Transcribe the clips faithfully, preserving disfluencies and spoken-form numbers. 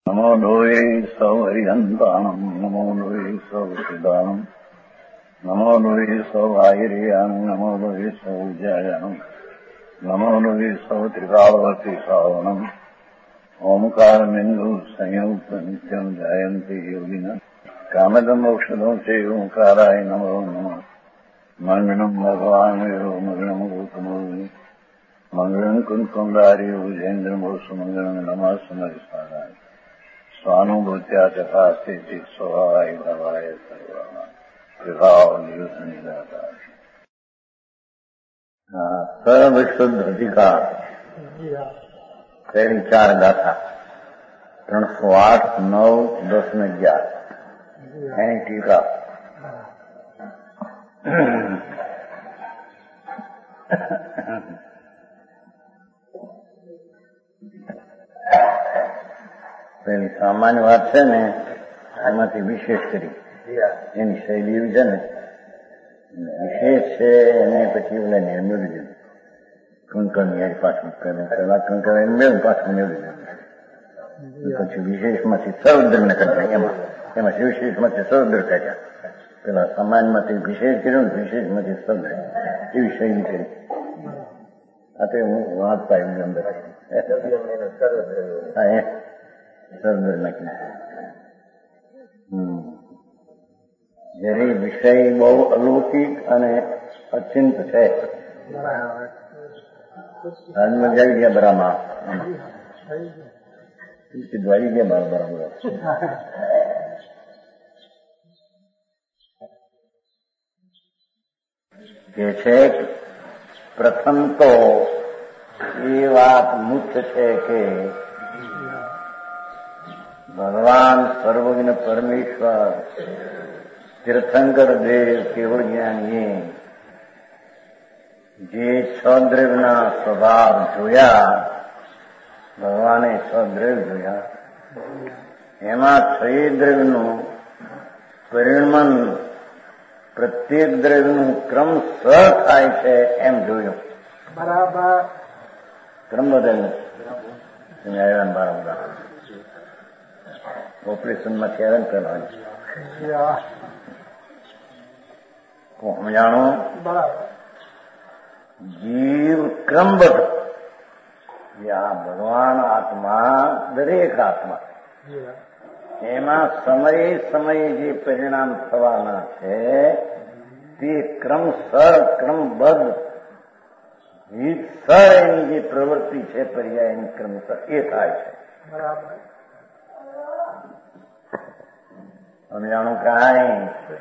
नमो लोये सौहरिहन्ताणम् नमो लोये सौसिदानम् नमो लोये सौभागिर्यानम् नमो लोये सौज्यायानम् नमो लोये सौत्रिकालवती सावनम् ओंकारमिन्दु संयुक्त नित्यम् जायन्ति योगिनः कामदम् औषधम् च ओंकाराय नमो नमः मङ्गलम् भगवान् यो मङ्गलम् गौतमोऽग्नि मङ्गलम् कुन्कुण्डारि भुजेन्द्रमोसु मङ्गलम् नमः समरिसाराय स्वानुभूत्या तथा स्थिति स्वभावाय भवाय सर्वाः विभावनिदाता सर्वशुद्ध अधिकार पहली चार गाथा त्रण सौ आठ नौ दस में ग्यारह एनी टीका પેલી સામાન્ય વાત છે ને એમાંથી વિશેષ કરી એની શૈલી એવી છે ને વિશેષ છે એને પછી ઓલા મેળવી દીધું કંકણ યાર પાછું પેલું પેલા કંકણ એને મેળવું પાછું મેળવી દીધું પછી વિશેષમાંથી સૌદ્ર ને કરતા એમાં એમાં વિશેષમાંથી સૌદ્ર કર્યા પેલા સામાન્યમાંથી વિશેષ કર્યું ને વિશેષમાંથી સૌદ્ર એવી શૈલી કરી આ તો હું વાંચતા એવી અંદર હા એ સૌદ્ર નાખી જયારે વિષય બહુ અલૌકિક અને અચિંત છે હાલમાં જઈ ગયા બરાબર વાળી ગયા બરાબર કે છે પ્રથમ તો એ વાત મુખ્ય છે કે ભગવાન સર્વજ્ઞ પરમેશ્વર તીર્થંકર દેવ કેવળ જ્ઞાનીએ જે છ દ્રવ્યના સ્વભાવ જોયા ભગવાને છ દ્રવ્ય જોયા એમાં છ દ્રવ્યનું પરિણમન પ્રત્યેક દ્રવ્યનું ક્રમ સ થાય છે એમ જોયું બરાબર ક્રમ બદલ બરાબર ઓપરેશનમાંથી આવે ને પેલા સમજાણો જીવ ક્રમબદ્ધ આ ભગવાન આત્મા દરેક આત્મા એમાં સમયે સમયે જે પરિણામ થવાના છે તે ક્રમસર ક્રમબદ્ધ રીતસર એની જે પ્રવૃત્તિ છે પર્યાયની ક્રમસર એ થાય છે બરાબર સમજાણું કાંઈ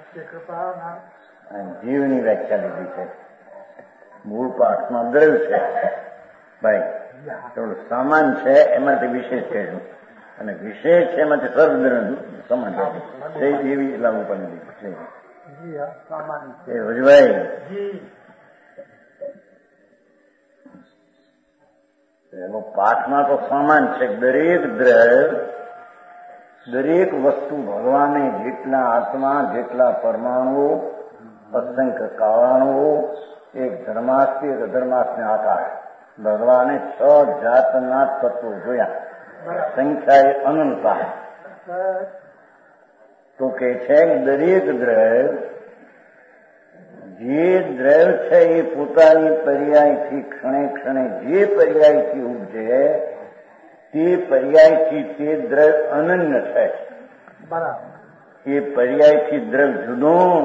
જીવની વ્યાખ્યા લીધી છે મૂળ પાઠમાં દ્રવ્ય છે ભાઈ થોડું સામાન છે એમાંથી વિશેષ કહ્યું અને વિશેષ છે એમાંથી સર્વદ્રવ્ય સમાન છે એવી લાગુ પડી છે હજભાઈ એનો પાઠમાં તો સામાન છે દરેક દ્રવ્ય દરેક વસ્તુ ભગવાને જેટલા આત્મા જેટલા પરમાણુઓ અસંખ્ય કારણો એક ધર્માસ્થી એક અધર્માસ્થી આકાર ભગવાને છ જાતના તત્વો જોયા સંખ્યા એ અનંતા તો કે છે દરેક દ્રવ્ય જે દ્રવ્ય છે એ પોતાની પર્યાયથી ક્ષણે ક્ષણે જે પર્યાયથી ઉપજે તે પર્યાયથી તે દ્રવ્ય અનન્ય છે બરાબર એ પર્યાયથી દ્રવ્ય જુદું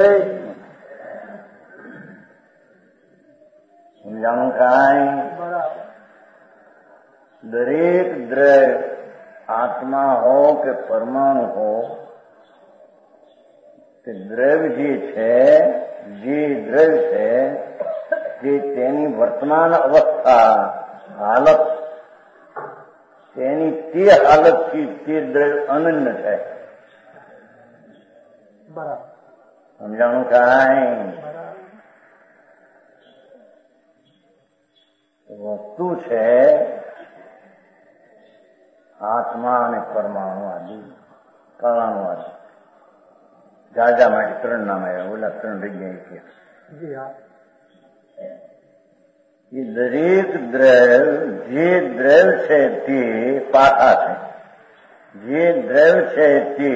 સમજાણું કાંઈ દરેક દ્રવ્ય આત્મા હો કે પરમાણુ હો તે દ્રવ્ય જે છે જે દ્રવ્ય છે તે તેની વર્તમાન અવસ્થા હાલત તેની તે હાલતથી તે દ્રવ્ય અનન્ય છે બરાબર સમજાણું કાંઈ વસ્તુ છે આત્મા અને પરમાણુ આદિ પરમાણુ આદિ જાજા માટે ત્રણ નામ આવ્યા ઓલા ત્રણ જગ્યાએ એ દરેક દ્રવ્ય જે દ્રવ્ય છે તે પાકા છે જે દ્રવ્ય છે તે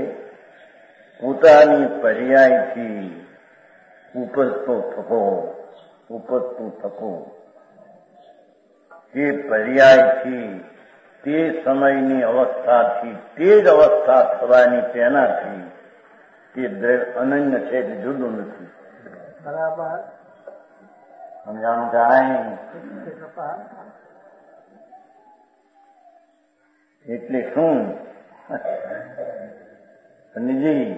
પોતાની પર્યાયથી ઉપજતો થકો ઉપજતું થકો તે પર્યાયથી તે સમયની અવસ્થાથી તે જ અવસ્થા થવાની તેનાથી તે દ્રવ્ય અનન્ય છે એટલે જુદું નથી. બરાબર સમજાણું કાંઈ? એટલે શું પંડિતજી,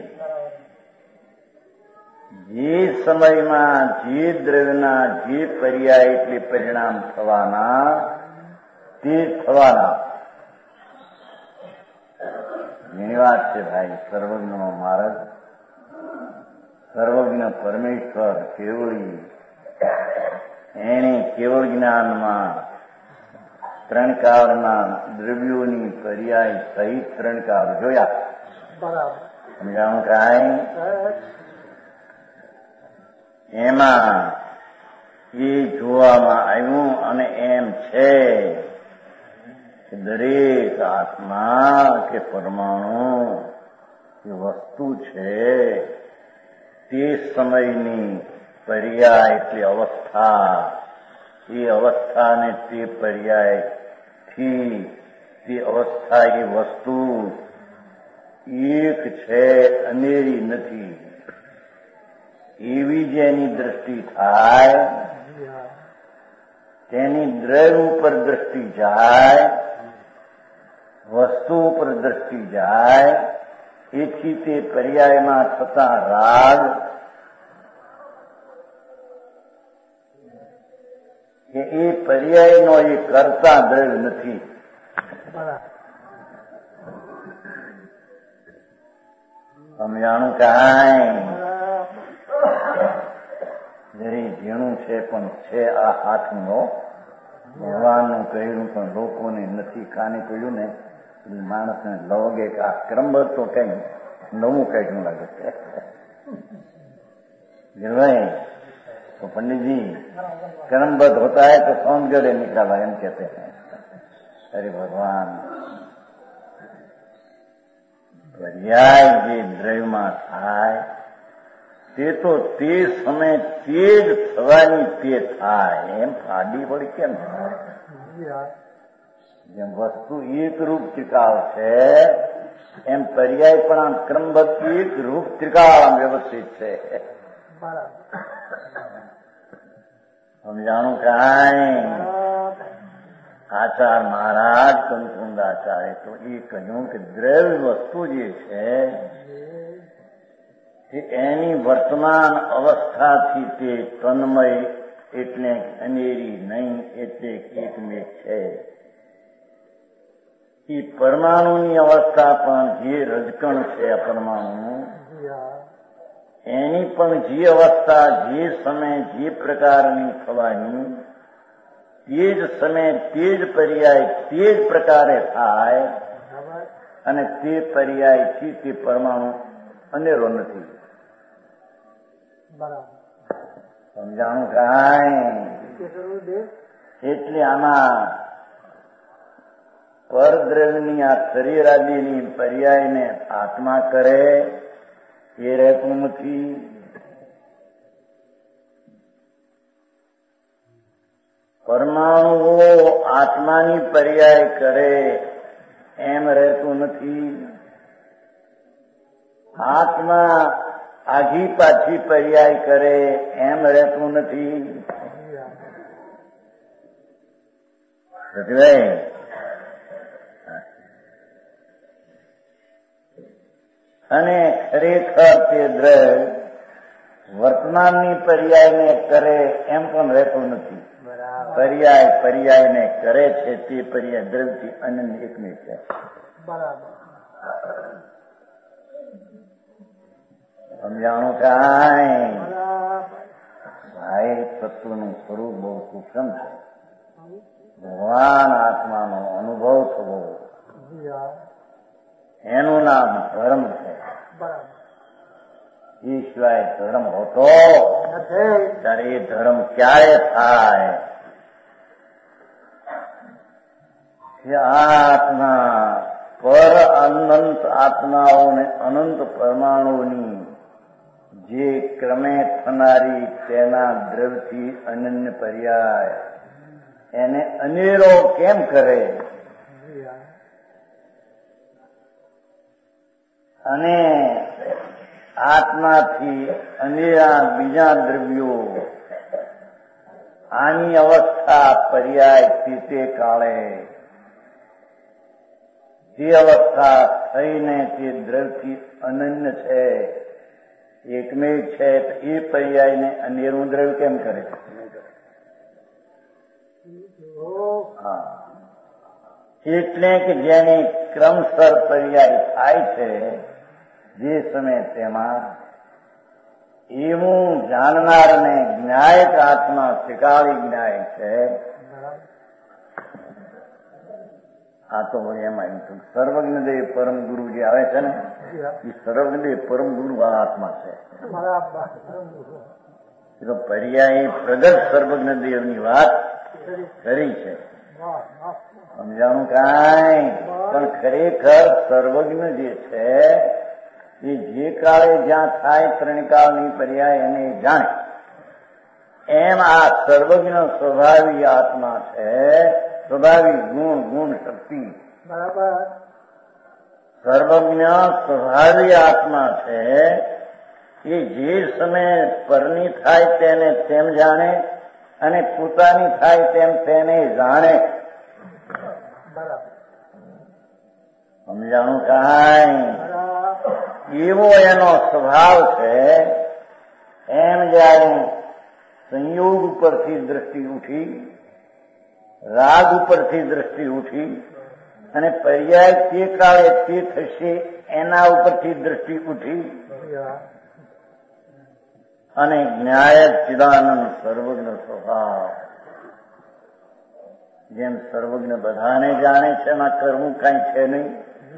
જે સમયમાં જે દ્રવ્યના જે પર્યાય એટલે પરિણામ થવાના તે થવાના. એની વાત છે ભાઈ. સર્વજ્ઞનો માર્ગ, સર્વજ્ઞ પરમેશ્વર કેવળી એને કેવળ જ્ઞાનમાં ત્રણ કાળના દ્રવ્યોની પર્યાય સહિત ત્રણ કાળ જોયા. બરાબર સમજાણું કાંઈ? એમાં એ જોવામાં આવ્યું અને એમ છે કે દરેક આત્મા કે પરમાણુ એ વસ્તુ છે તે સમયની પર્યાય એટલે અવસ્થા, એ અવસ્થાને તે પર્યાયથી તે અવસ્થા એ વસ્તુ એક છે, અનેરી નથી. એવી જેની દ્રષ્ટિ થાય તેની દ્રવ્ય ઉપર દ્રષ્ટિ જાય, વસ્તુ ઉપર દ્રષ્ટિ જાય, એથી તે પર્યાયમાં થતા રાગ કે એ પર્યાયનો એ કરતા દ્રવ્ય નથી. સમજાણું કાંઈ? જરી ઝીણું છે પણ છે આ હાથનો. ભગવાનનું કહ્યું પણ લોકોને નથી કાને કહ્યું ને માણસને લોગે કે આ ક્રમબદ્ધ તો કઈ નવું કાઢ્યું લાગે છે. तो पंडित जी कर्मबद्ध होता है तो सौंदर्य निकाला एम कहते हैं. अरे भगवान, पर्याय જે દ્રવ્યમાં થાય તે તો તે સમય તે જ થવાની તે થાય. એમ ફાડી વળી કેમ થાય? જેમ વસ્તુ એક રૂપ ત્રિકાળ છે એમ પર્યાય પણ આમ ક્રમબદ્ધ એક રૂપ ત્રિકાળ વ્યવસ્થિત છે. સમજાણું કાંઈ? આચાર મહારાજ કંકુંડ આચાર્ય તો એ કહ્યું કે દ્રવ્ય વસ્તુ જે છે તે એની વર્તમાન અવસ્થાથી તે તન્મય એટલે અનેરી નહીં એટલે એકમેક છે. એ પરમાણુની અવસ્થા પણ જે રજકણ છે આ પરમાણુ એની પણ જે અવસ્થા જે સમય જે પ્રકારની થવાની તે જ સમય તે જ પર્યાય તે જ પ્રકારે થાય અને તે પર્યાયથી તે પરમાણુ અનેરો નથી. સમજાણું કાંઈ? એટલે આમાં પરદ્રવ્યની આ શરીર આદિની પર્યાયને આત્મા કરે એ રહેતું નથી. પરમાણુઓ આત્માની પર્યાય કરે એમ રહેતું નથી. આત્મા આઘી પાછી પર્યાય કરે એમ રહેતું નથી. અને ખરેખર તે દ્રવ્ય વર્તમાનની પર્યાયને કરે એમ પણ રહેતું નથી. પર્યાય પર્યાયને કરે છે તે પર્યાય દ્રવ્યથી અનન્ય એકમેક છે. સમજાણું કાંઈ? ભાઈ તત્વનું સ્વરૂપ બહુ સૂક્ષ્મ છે. ભગવાન આત્માનો અનુભવ થવો એનું નામ ધર્મ છે. એ સિવાય ધર્મ હોતો ત્યારે એ ધર્મ ક્યારે થાય? આત્મા પર અનંત આત્માઓને અનંત પરમાણુઓની જે ક્રમે થનારી તેના દ્રવ્યથી અનન્ય પર્યાય એને અનેરો કેમ કરે અને આત્માથી અનેરા બીજા દ્રવ્યો આની અવસ્થા પર્યાય તે કાળે જે અવસ્થા થઈને તે દ્રવ્યથી અનન્ય છે એકમેક છે એ પર્યાયને અનેરું દ્રવ્ય કેમ કરે હા એટલે કે જેની ક્રમસર પર્યાય થાય છે જે સમય તેમાં એવું જાણનારને જ્ઞાયક આત્મા ત્રિકાળી જ્ઞાયક છે. આ તો એમાં સર્વજ્ઞદેવ પરમ ગુરુ જે આવે છે ને એ સર્વજ્ઞદેવ પરમ ગુરુ આ આત્મા છે. તો પર્યાય પ્રગટ સર્વજ્ઞદેવની વાત કરી છે સમજાણું કાંઈ પણ ખરેખર સર્વજ્ઞ જે છે એ જે કાળે જ્યાં થાય ત્રણકાળની પર્યાય એને જાણે એમ આ સર્વજ્ઞ સ્વભાવી આત્મા છે. સ્વભાવી ગુણ ગુણ શક્તિ બરાબર સર્વજ્ઞ સ્વભાવી આત્મા છે એ જે સમયે પરની થાય તેને તેમ જાણે અને પોતાની થાય તેમ તેને જાણે. સમજાણું કાંઈ એવો એનો સ્વભાવ છે. એમ જયારે સંયોગ ઉપરથી દ્રષ્ટિ ઉઠી રાગ ઉપરથી દ્રષ્ટિ ઉઠી અને પર્યાય તે કાળે તે થશે એના ઉપરથી દ્રષ્ટિ ઉઠી અને જ્ઞાયક ચિદાનંદ સર્વજ્ઞ સ્વભાવ જેમ સર્વજ્ઞ બધાને જાણે છે એમાં કરવું કઈ છે નહીં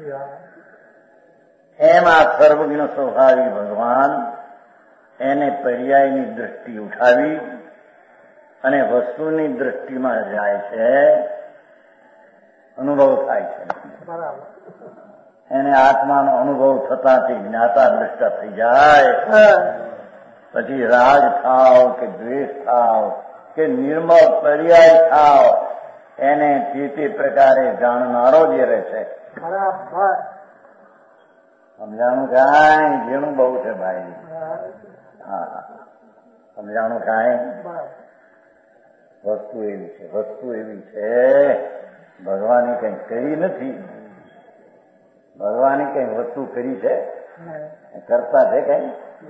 એમ આ સર્વજ્ઞ સ્વભાવી ભગવાન એને પર્યાયની દ્રષ્ટિ ઉઠાવી અને વસ્તુની દ્રષ્ટિમાં જાય છે અનુભવ થાય છે એને આત્માનો અનુભવ થતા તે જ્ઞાતા દ્રષ્ટા થઈ જાય. પછી રાગ થાવ કે દ્વેષ થાવ કે નિર્મળ પર્યાય થાવ એને તે તે પ્રકારે જાણનારો જે રહે છે. સમજાણું કાંઈ જેનું બહુ છે ભાઈ. હા સમજાણું કાંઈ વસ્તુ એવી છે વસ્તુ એવી છે ભગવાને કઈ કરી નથી. ભગવાને કઈ વસ્તુ કરી છે કરતા છે કઈ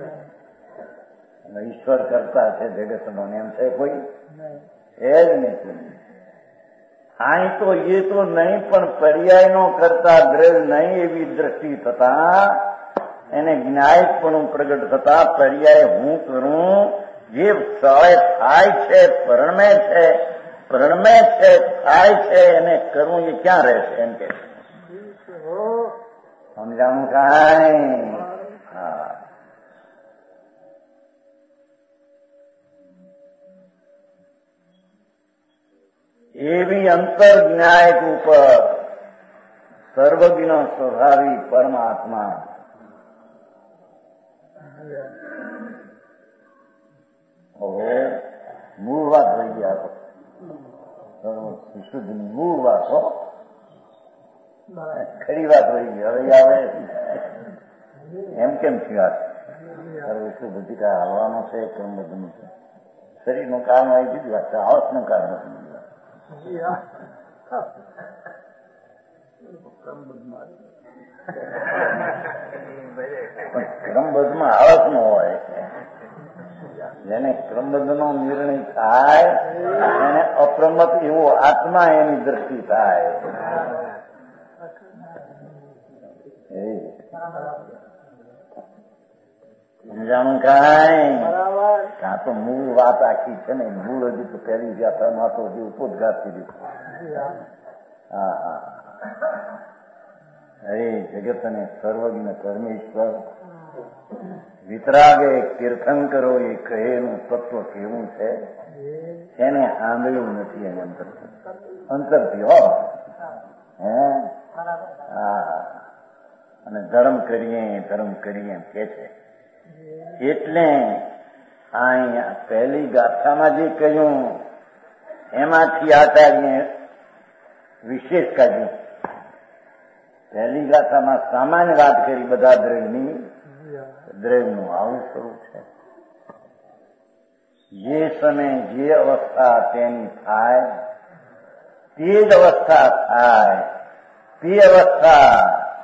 ઈશ્વર કરતા છે જગતનો એમ છે કોઈ એ જ નથી. અહીં તો એ તો નહીં પણ પર્યાયનો કરતા દ્રવ્ય નહીં એવી દ્રષ્ટિ થતા એને જ્ઞાયકપણું પ્રગટ થતા પર્યાય હું કરું જે સ્થળે થાય છે પરણમે છે પરણમે છે થાય છે એને કરવું એ ક્યાં રહેશે એમ કે સમજાણું કાંઈ. હા એવી અંતર જ્ઞાયક ઉપર સર્વજ્ઞ સ્વભાવી પરમાત્મા હવે મૂળ વાત રહી ગયા શુદ્ધ મૂળ વાત હો ખરી વાત રહી ગઈ. હવે આવે એમ કેમ થી વાત શું બધી કાંઈ હાલવાનો છે કેમ બધું છે શરીરનું કારણ આવી બીજી વાત છે આવસનું કારણ નથી. ક્રમબદ્ધમાં આળસ ન હોય જેને ક્રમબદ્ધનો નિર્ણય થાય એને અપ્રમત એવો આત્મા એની દ્રષ્ટિ થાય. સમજાણું કાંઈ કાં તો મૂળ વાત આખી છે ને મૂળ હજી તો પહેલી વ્યાખ્યામાં તો હજી ઉપોદઘાત કરી. હા હા હરે જગત અને સર્વજ્ઞ પરમેશ્વર વિતરાગે તીર્થંકરો એ કહેલું તત્વ કેવું છે એને સાંભળ્યું નથી એને અંતર અંતરથી હો હે હા ધર્મ કરીએ ધર્મ કરીએ કે છે. એટલે અહીંયા પહેલી ગાથામાં જે કહ્યું એમાંથી આચાર્ય વિશેષ કાઢ્યું. પહેલી ગાથામાં સામાન્ય વાત કરી બધા દ્રવ્યની, દ્રવ્યનું આવું સ્વરૂપ છે. જે સમય જે અવસ્થા તેની થાય તે જ અવસ્થા થાય. તે અવસ્થા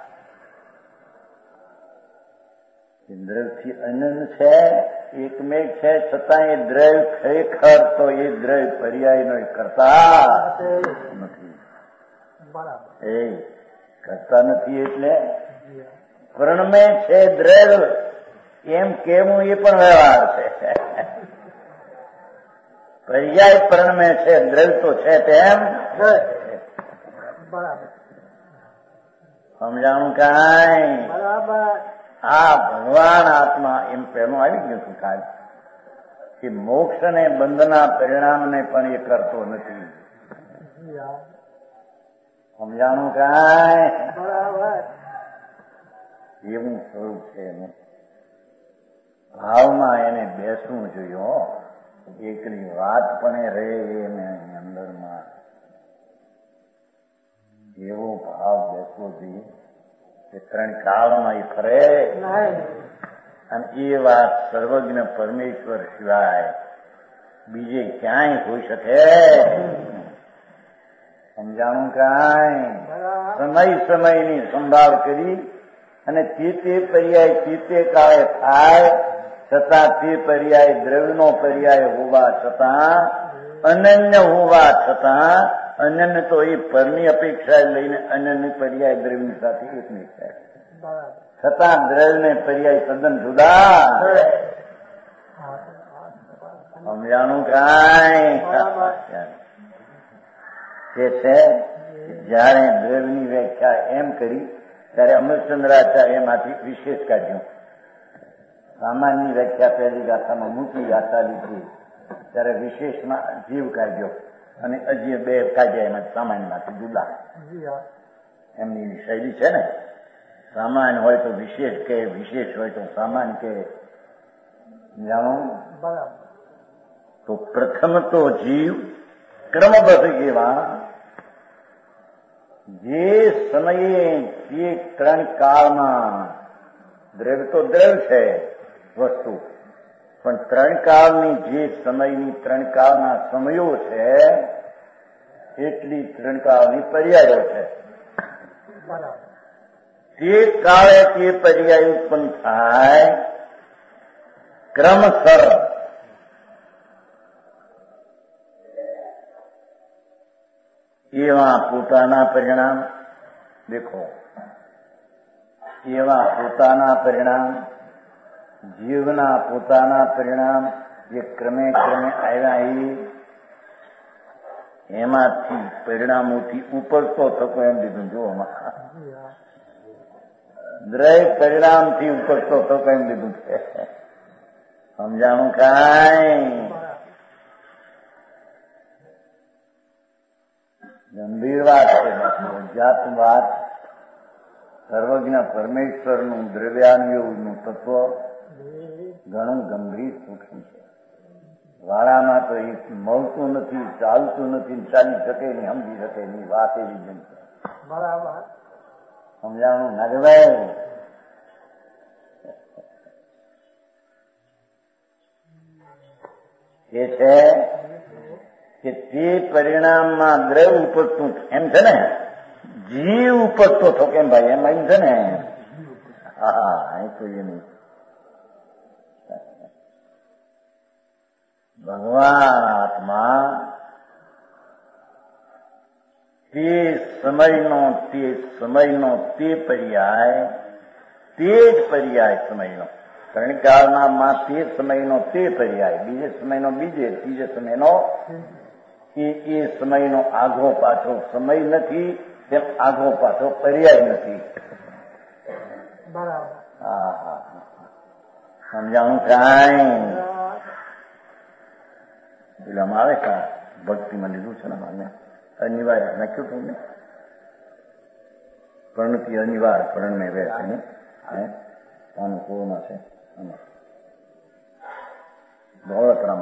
દ્રવ્યથી અનંત છે, એકમેક છે, છતાં એ દ્રવ્ય ખરેખર તો એ દ્રવ્ય પર્યાયનો કરતા નથી. એ કરતા નથી એટલે પ્રણમે છે દ્રવ્ય એમ કેવું એ પણ વ્યવહાર છે. પર્યાય પ્રણમે છે, દ્રવ્ય તો છે તેમ સમજાણું કાંઈ. આ ભગવાન આત્મા એમ પહેલું આવી ગયું હતું કાંઈ કે મોક્ષ અને બંધના પરિણામને પણ એ કરતો નથી. સમજાણું કાંઈ. એવું સ્વરૂપ છે એનું. ભાવમાં એને બેસવું જોઈએ. એકલી વાત પણ રહે એને અંદરમાં એવો ભાવ બેસવો જોઈએ કે ત્રણ કાળમાં એ ફરે અને એ વાત સર્વજ્ઞ પરમેશ્વર સિવાય બીજે ક્યાંય હોઈ શકે. સમજાણું કાંઈ. સમય સમયની સંભાળ કરી અને તે તે પર્યાય તે તે કાળે થાય, છતાં તે પર્યાય દ્રવ્યનો પર્યાય હોવા છતાં, અનન્ય હોવા છતાં, અનન્ય તો એ પરની અપેક્ષા લઈને અનન્ય પર્યાય દ્રવ્યની સાથે એકની થાય, છતાં દ્રવ્યને પર્યાય તદ્દન જુદા. સમજાણું કાંઈ. તે છે જયારે દ્રવ્યની વ્યાખ્યા એમ કરી ત્યારે અમરચંદ્રાચાર્ય એમાંથી વિશેષ કાઢ્યું. સામાન્ય વ્યાખ્યા પહેલી ગાથામાં મૂકી ગાથા લીધી ત્યારે વિશેષમાં જીવ કાઢ્યો અને અજીવ બે કાઢ્યા એમાં સામાન્યમાંથી જુદા. એમની શૈલી છે ને, સામાન્ય હોય તો વિશેષ કે, વિશેષ હોય તો સામાન્ય કે. જાણો તો પ્રથમ તો જીવ ક્રમબદ્ધ એવા જે સમયે જે ત્રણ કાળમાં દ્રવ્ય તો દ્રવ્ય છે વસ્તુ, પણ ત્રણ કાળની જે સમયની ત્રણ કાળના સમયો છે એટલી ત્રણ કાળની પર્યાયો છે. તે કાળે તે પર્યાય ઉત્પન્ન થાય ક્રમસર. એવા પોતાના પરિણામ દેખો, એવા પોતાના પરિણામ, જીવના પોતાના પરિણામ જે ક્રમે ક્રમે આવ્યા એમાંથી પરિણામોથી ઉપરતો થતો એમ દીધું. જો દ્રવ્ય પરિણામથી ઉપરતો થતો એમ દીધું છે. સમજાણું કાંઈ. ગંભીર વાત છે. જાત વાત સર્વજ્ઞ પરમેશ્વરનું દ્રવ્યાનુયોગનું તત્વ ઘણું ગંભીર સૂક્ષ્મ છે. વાળામાં તો એ મળતું નથી, ચાલતું નથી, ચાલી શકે નહીં, સમજી શકે નહીં. વાત એવી જ છે. બરાબર. સમજાણું નાગભાઈ. એ છે કે તે પરિણામમાં દ્રવ્ય ઉપજતું એમ છે ને, જીવ ઉપજતો થતો કેમ ભાઈ, એમ એમ છે ને. હા, એ તો એ નહીં. ભગવાન આત્મા તે સમયનો તે સમયનો તે પર્યાય, તે જ પર્યાય સમયનો ત્રણ કાળમાં તે સમયનો તે પર્યાય, બીજે સમયનો બીજે, ત્રીજે સમયનો એ એ સમયનો આઘો પાછો સમય નથી, તેમ આઘો પાછો પર્યાય નથી. બરાબર. હા હા સમજાણું કાંઈ. પેલામાં આવે કા ભક્તિમાં લીધું છે ને, મને અનિવાર્ય નાખ્યું તમને परिणति अनिवार्य परण में वैसे है अनुकूल से दौलत राम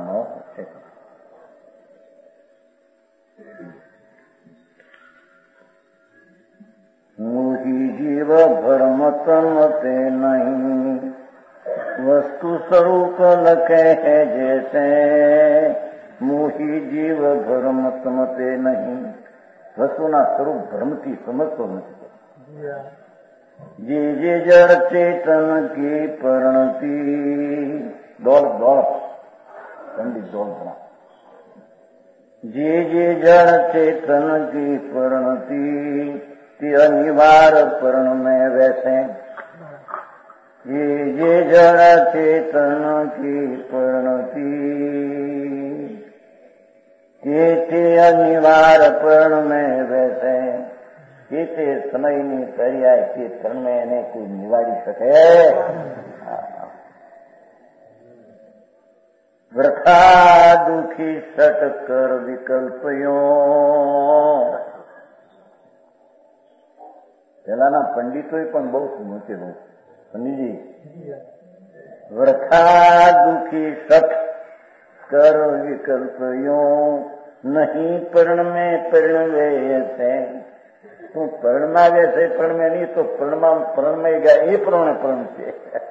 मोही जीव भरम तमते नहीं वस्तु स्वरूप लखे है जैसे मोही जीव भरम तमते नहीं वस्तुना स्वरूप भ्रमती समझतो નથી જે જે જળ ચેતન की परिणति दौड़ दौड़ पंडित दौड़ जे जे जड़ चेतन की परिणति ती अनिवार्य पर्ण में वैसे ये जे जड़ चेतन की परिणति ये ते अनिवार्य पर्ण में वैसे ये ते समय ની પર્યાય તે કર્મ એને કોઈ નિવારી શકે વૃથા દુઃખી સટકર વિકલ્પયો પેલાના પંડિતોએ પણ બહુ મૂકેલું પંડિતજી વૃથા દુઃખી સટ કર વિકલ્પયો નહીં પર્ણ में परिणवे से तू परिणमावे से पर्ण में नहीं तो परणमा पर्ण में गया ये पर्ण पर्ण से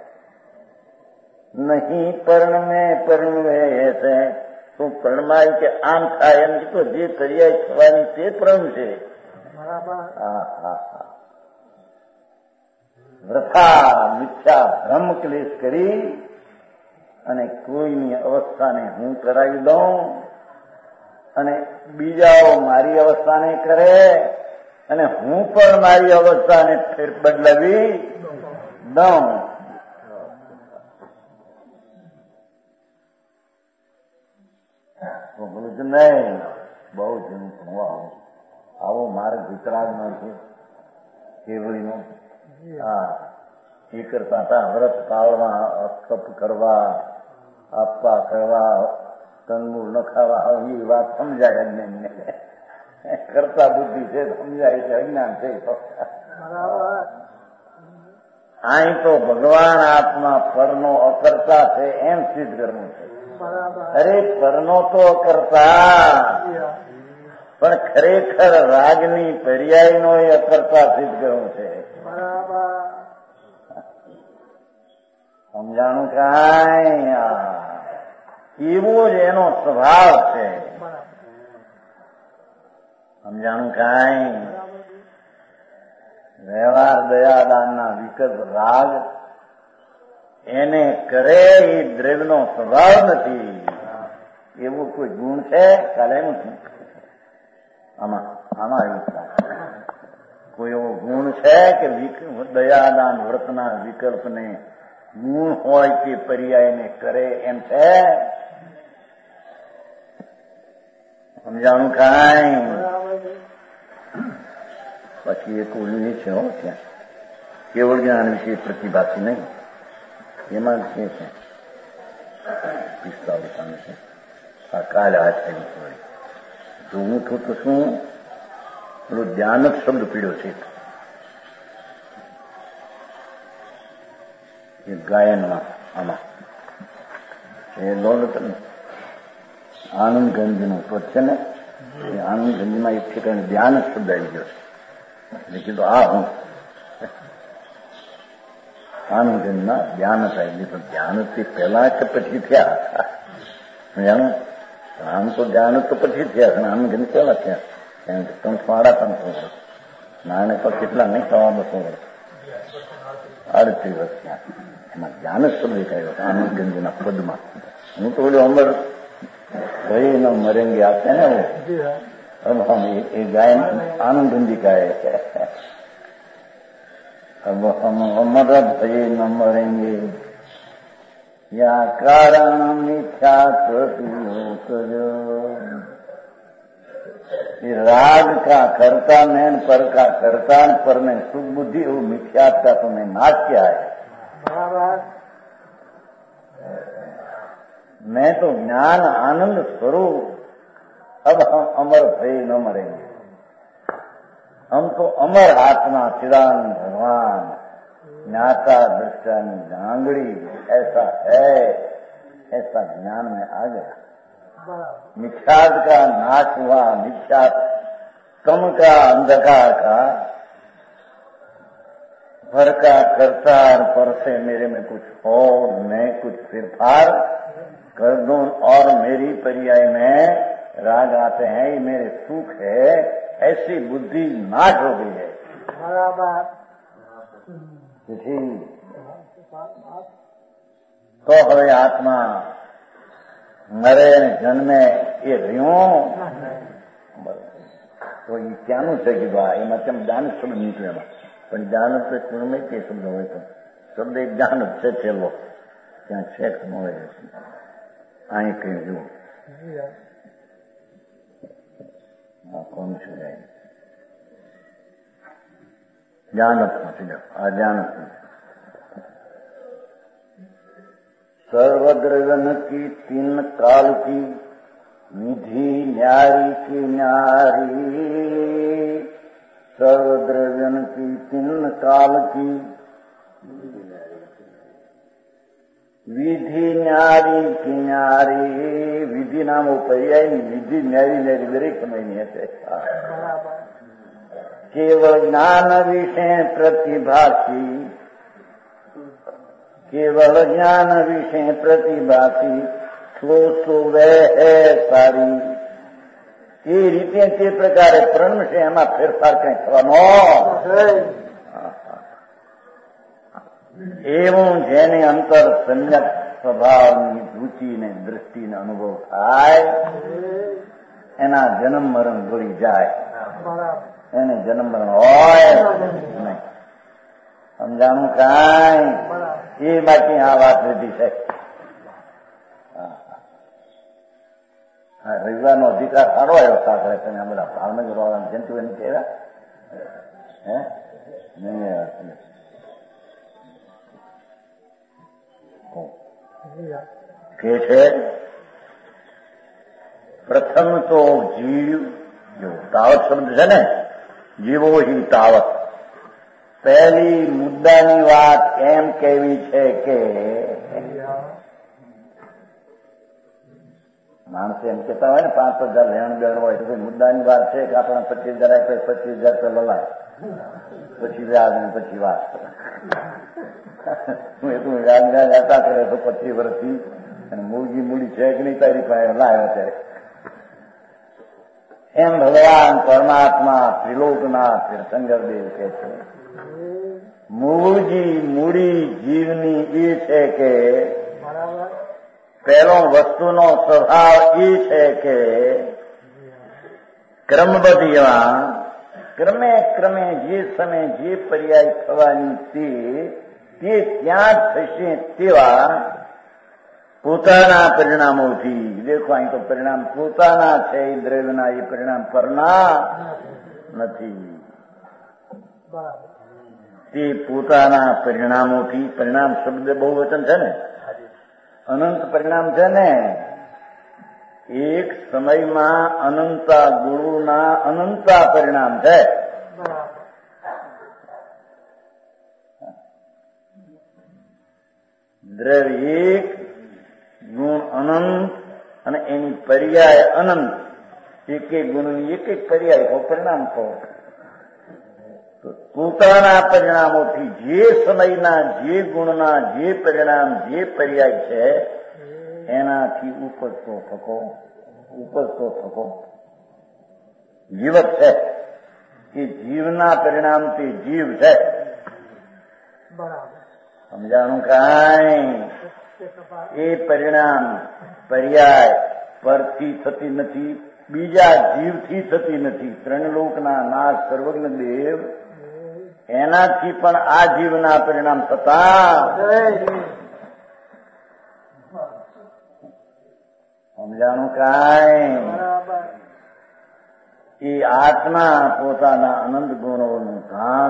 नहीं पर्ण में परिणवे से तू परिणमाई के आम થાય એમ તો જે પર્યાય થવાની તે પर्ण છે હા હા હા વૃથા મિથ્યા ભ્રમ ક્લેશ કરી અને કોઈની અવસ્થાને હું કરાવી દઉં અને બીજાઓ મારી અવસ્થાને કરે અને હું પણ મારી અવસ્થાને ફેર બદલાવી દઉં બોલું છું નહીં બહુ જૂનું હું આવું આવો માર્ગ વિતરાગનો છે કેવળીનો હા એ કરતા હતા વ્રત પાળવા તપ કરવા આપવા કરવા કંદમૂળ ન ખાવા એ વાત સમજાય અજ્ઞાનને કરતા બુદ્ધિ છે સમજાય છે અજ્ઞાન છે અહીં તો ભગવાન આત્મા પરનો અકર્તા છે એમ સિદ્ધ કરવું છે અરે પરનો તો અકર્તા પણ ખરેખર રાગની પર્યાયનો એ અકર્તા સિદ્ધ કરવું છે સમજાણું કાંઈ એવો જ એનો સ્વભાવ છે સમજાણું કાંઈ વ્યવહાર દયાદાનના વિકલ્પ રાગ એને કરે એ દ્રવ્યનો સ્વભાવ નથી એવો કોઈ ગુણ છે કાલે નથી આમાં આમાં એવું કોઈ એવો ગુણ છે કે દયાદાન વ્રતના વિકલ્પને ગુણ હોય તે પર્યાયને કરે એમ છે સમજાણું કાંઈ પછી એક ઓલું છે હો ત્યાં કેવળ જ્ઞાન વિશે પ્રતિભાથી નહીં એમાં છે છે પિસ્તાલીસ છે આ કાલે આ થઈ વળી જોવું છું તો શું પેલું ધ્યાન જ શબ્દ પીડ્યો છે એ ગાયનમાં આમાં એ દોલત આનંદ ગંજનું પદ છે ને એ આનંદ ગંજમાં એક ઠેકાણે ધ્યાન જ શબ્દ આવી ગયો છે એટલે કીધું આ હું આનંદ ગંજમાં ધ્યાન જ આવી ગયું પણ ધ્યાન તે પહેલા કે પછી થયા જાણું આમ તો ધ્યાન તો પછી થયા પણ આનંદ ગંજ પહેલા થયા કારણ કે ત્રણ સાડા ત્રણસો વર્ષ નાને તો કેટલા નહીં સવા બસો વર્ષ અડત્રીસ વર્ષ થયા એમાં ધ્યાન જ શબ્દ કહ્યો આનંદ ગંજના પદમાં હું તો બોલ્યો અમર ભાઈ ન મરેંગે આપते हैं अब हम ये गायन आनंद गंजी का है अब हम अमर भय न मरेंगे या कारण मिथ्या करो राग का करता में पर का करता पर में सुख बुद्धि और मिथ्यात का तो मैं नाश किया है मैं तो ज्ञान आनंद स्वरूप अब हम अमर भय न मरेंगे हम तो अमर आत्मा चिदानंद भगवान ज्ञाता दृष्टानी जांगड़ी ऐसा है, ऐसा ज्ञान में आ गया। मिथ्याद का नाश हुआ, मिथ्या कम का अंधकार का भर का करता पर से मेरे में कुछ हो, मैं कुछ फिरफार कर दूं और मेरी पर्याय में राग आते हैं, ये मेरे सुख है, ऐसी बुद्धि नाश हो गई है। बराबर। तो હવે આત્મા મરે ને જન્મે એ રહ્યો તો એ ક્યાંનું છે કીધું? આ એમાં કેમ જ્ઞાન શબ્દ નીકળે એમાં? પણ જ્ઞાન તો શબ્દમાં કે શબ્દ હોય તો શબ્દ એક જ્ઞાન જ છે છેલ્લો, ત્યાં શેખ ન હોય. અહીં કઈ જુઓ કોણ છે ज्ञान अज्ञान सर्वद्रव्यन की तीन काल की विधि न्यारी की न्यारी, सर्वद्रव्यन की तीन काल की विधि न्यारी की न्यारी, विधि नाम पर्याय विधि न्यारी न्यारी दरेक समयની હશે. केवल ज्ञान विषय प्रतिभासी, केवल ज्ञान विषय प्रतिभासी सो सो वह है सारी. એ રીતે તે પ્રકારે પ્રણ છે, એમાં ફેરફાર કઈ થવાનો એવું જેને અંતર સમ્યક સ્વભાવની રુચિને દૃષ્ટિને અનુભવ થાય એના જન્મ મરણ ભૂલી જાય. એને જન્મ મરણ હોય નહીં. સમજાણું કાંઈ? એ માટે આ વાત લીધી છે. રવિવારનો અધિકાર સારો આવ્યો સાંકળે તમે આ બધા ભાવનગર વાળા જંતુ એને કહેવા હે નહીં કે છે પ્રથમ તો જીવ જો તાવત શબ્દ છે ને, જીવો હી તાવત. પહેલી મુદ્દાની વાત એમ કહેવી છે કે માણસે એમ કહેતા હોય ને પાંચ હજાર લેણ દેણ હોય તો મુદ્દાની વાત છે કે આપણે પચીસ હજાર આપે, પચીસ હજાર તો લલાય, પછી વ્યાજ ને પછી વાત. હું એટલું વ્યાજ વ્યાજ હતા કરે તો પચીસ વર્ષથી અને મૂળગી મૂડી છે કે નહીં તારી પાસે લાવ્યો ત્યારે. એમ ભગવાન પરમાત્મા ત્રિલોકનાથ તીર્થંકરદેવ કહે છે મૂળજી મૂડી જીવની એ છે કે પહેલો વસ્તુનો સ્વભાવ એ છે કે ક્રમબદ્ધમાં ક્રમે ક્રમે જે સમય જે પર્યાય થવાની તે તે ત્યાં થશે તેવા પોતાના પરિણામોથી. દેખો અહીં તો પરિણામ પોતાના છે, એ દ્રવ્યના, એ પરિણામ પરના નથી. તે પોતાના પરિણામોથી, પરિણામ શબ્દ બહુ વચન છે ને, અનંત પરિણામ છે ને, એક સમયમાં અનંતા ગુણોના અનંતા પરિણામ છે. દ્રવ્ય એક, ગુણ અનંત અને એની પર્યાય અનંત. એક એક ગુણની એક એક પર્યાય કહો, પરિણામ કહો. પોતાના પરિણામોથી જે સમયના જે ગુણના જે પરિણામ જે પર્યાય છે એનાથી ઉપજતો થકો ઉપજતો થકો જીવત છે. એ જીવના પરિણામથી જીવ છે. સમજાણું કાંઈ? એ પરિણામ પર્યાય પરથી થતી નથી, બીજા જીવથી થતી નથી. ત્રણ લોકના નાથ સર્વજ્ઞ દેવ એનાથી પણ આ જીવના પરિણામ થતા. સમજાણું કાંઈ? એ આત્મા પોતાના અનંત ગુણોનું ધામ,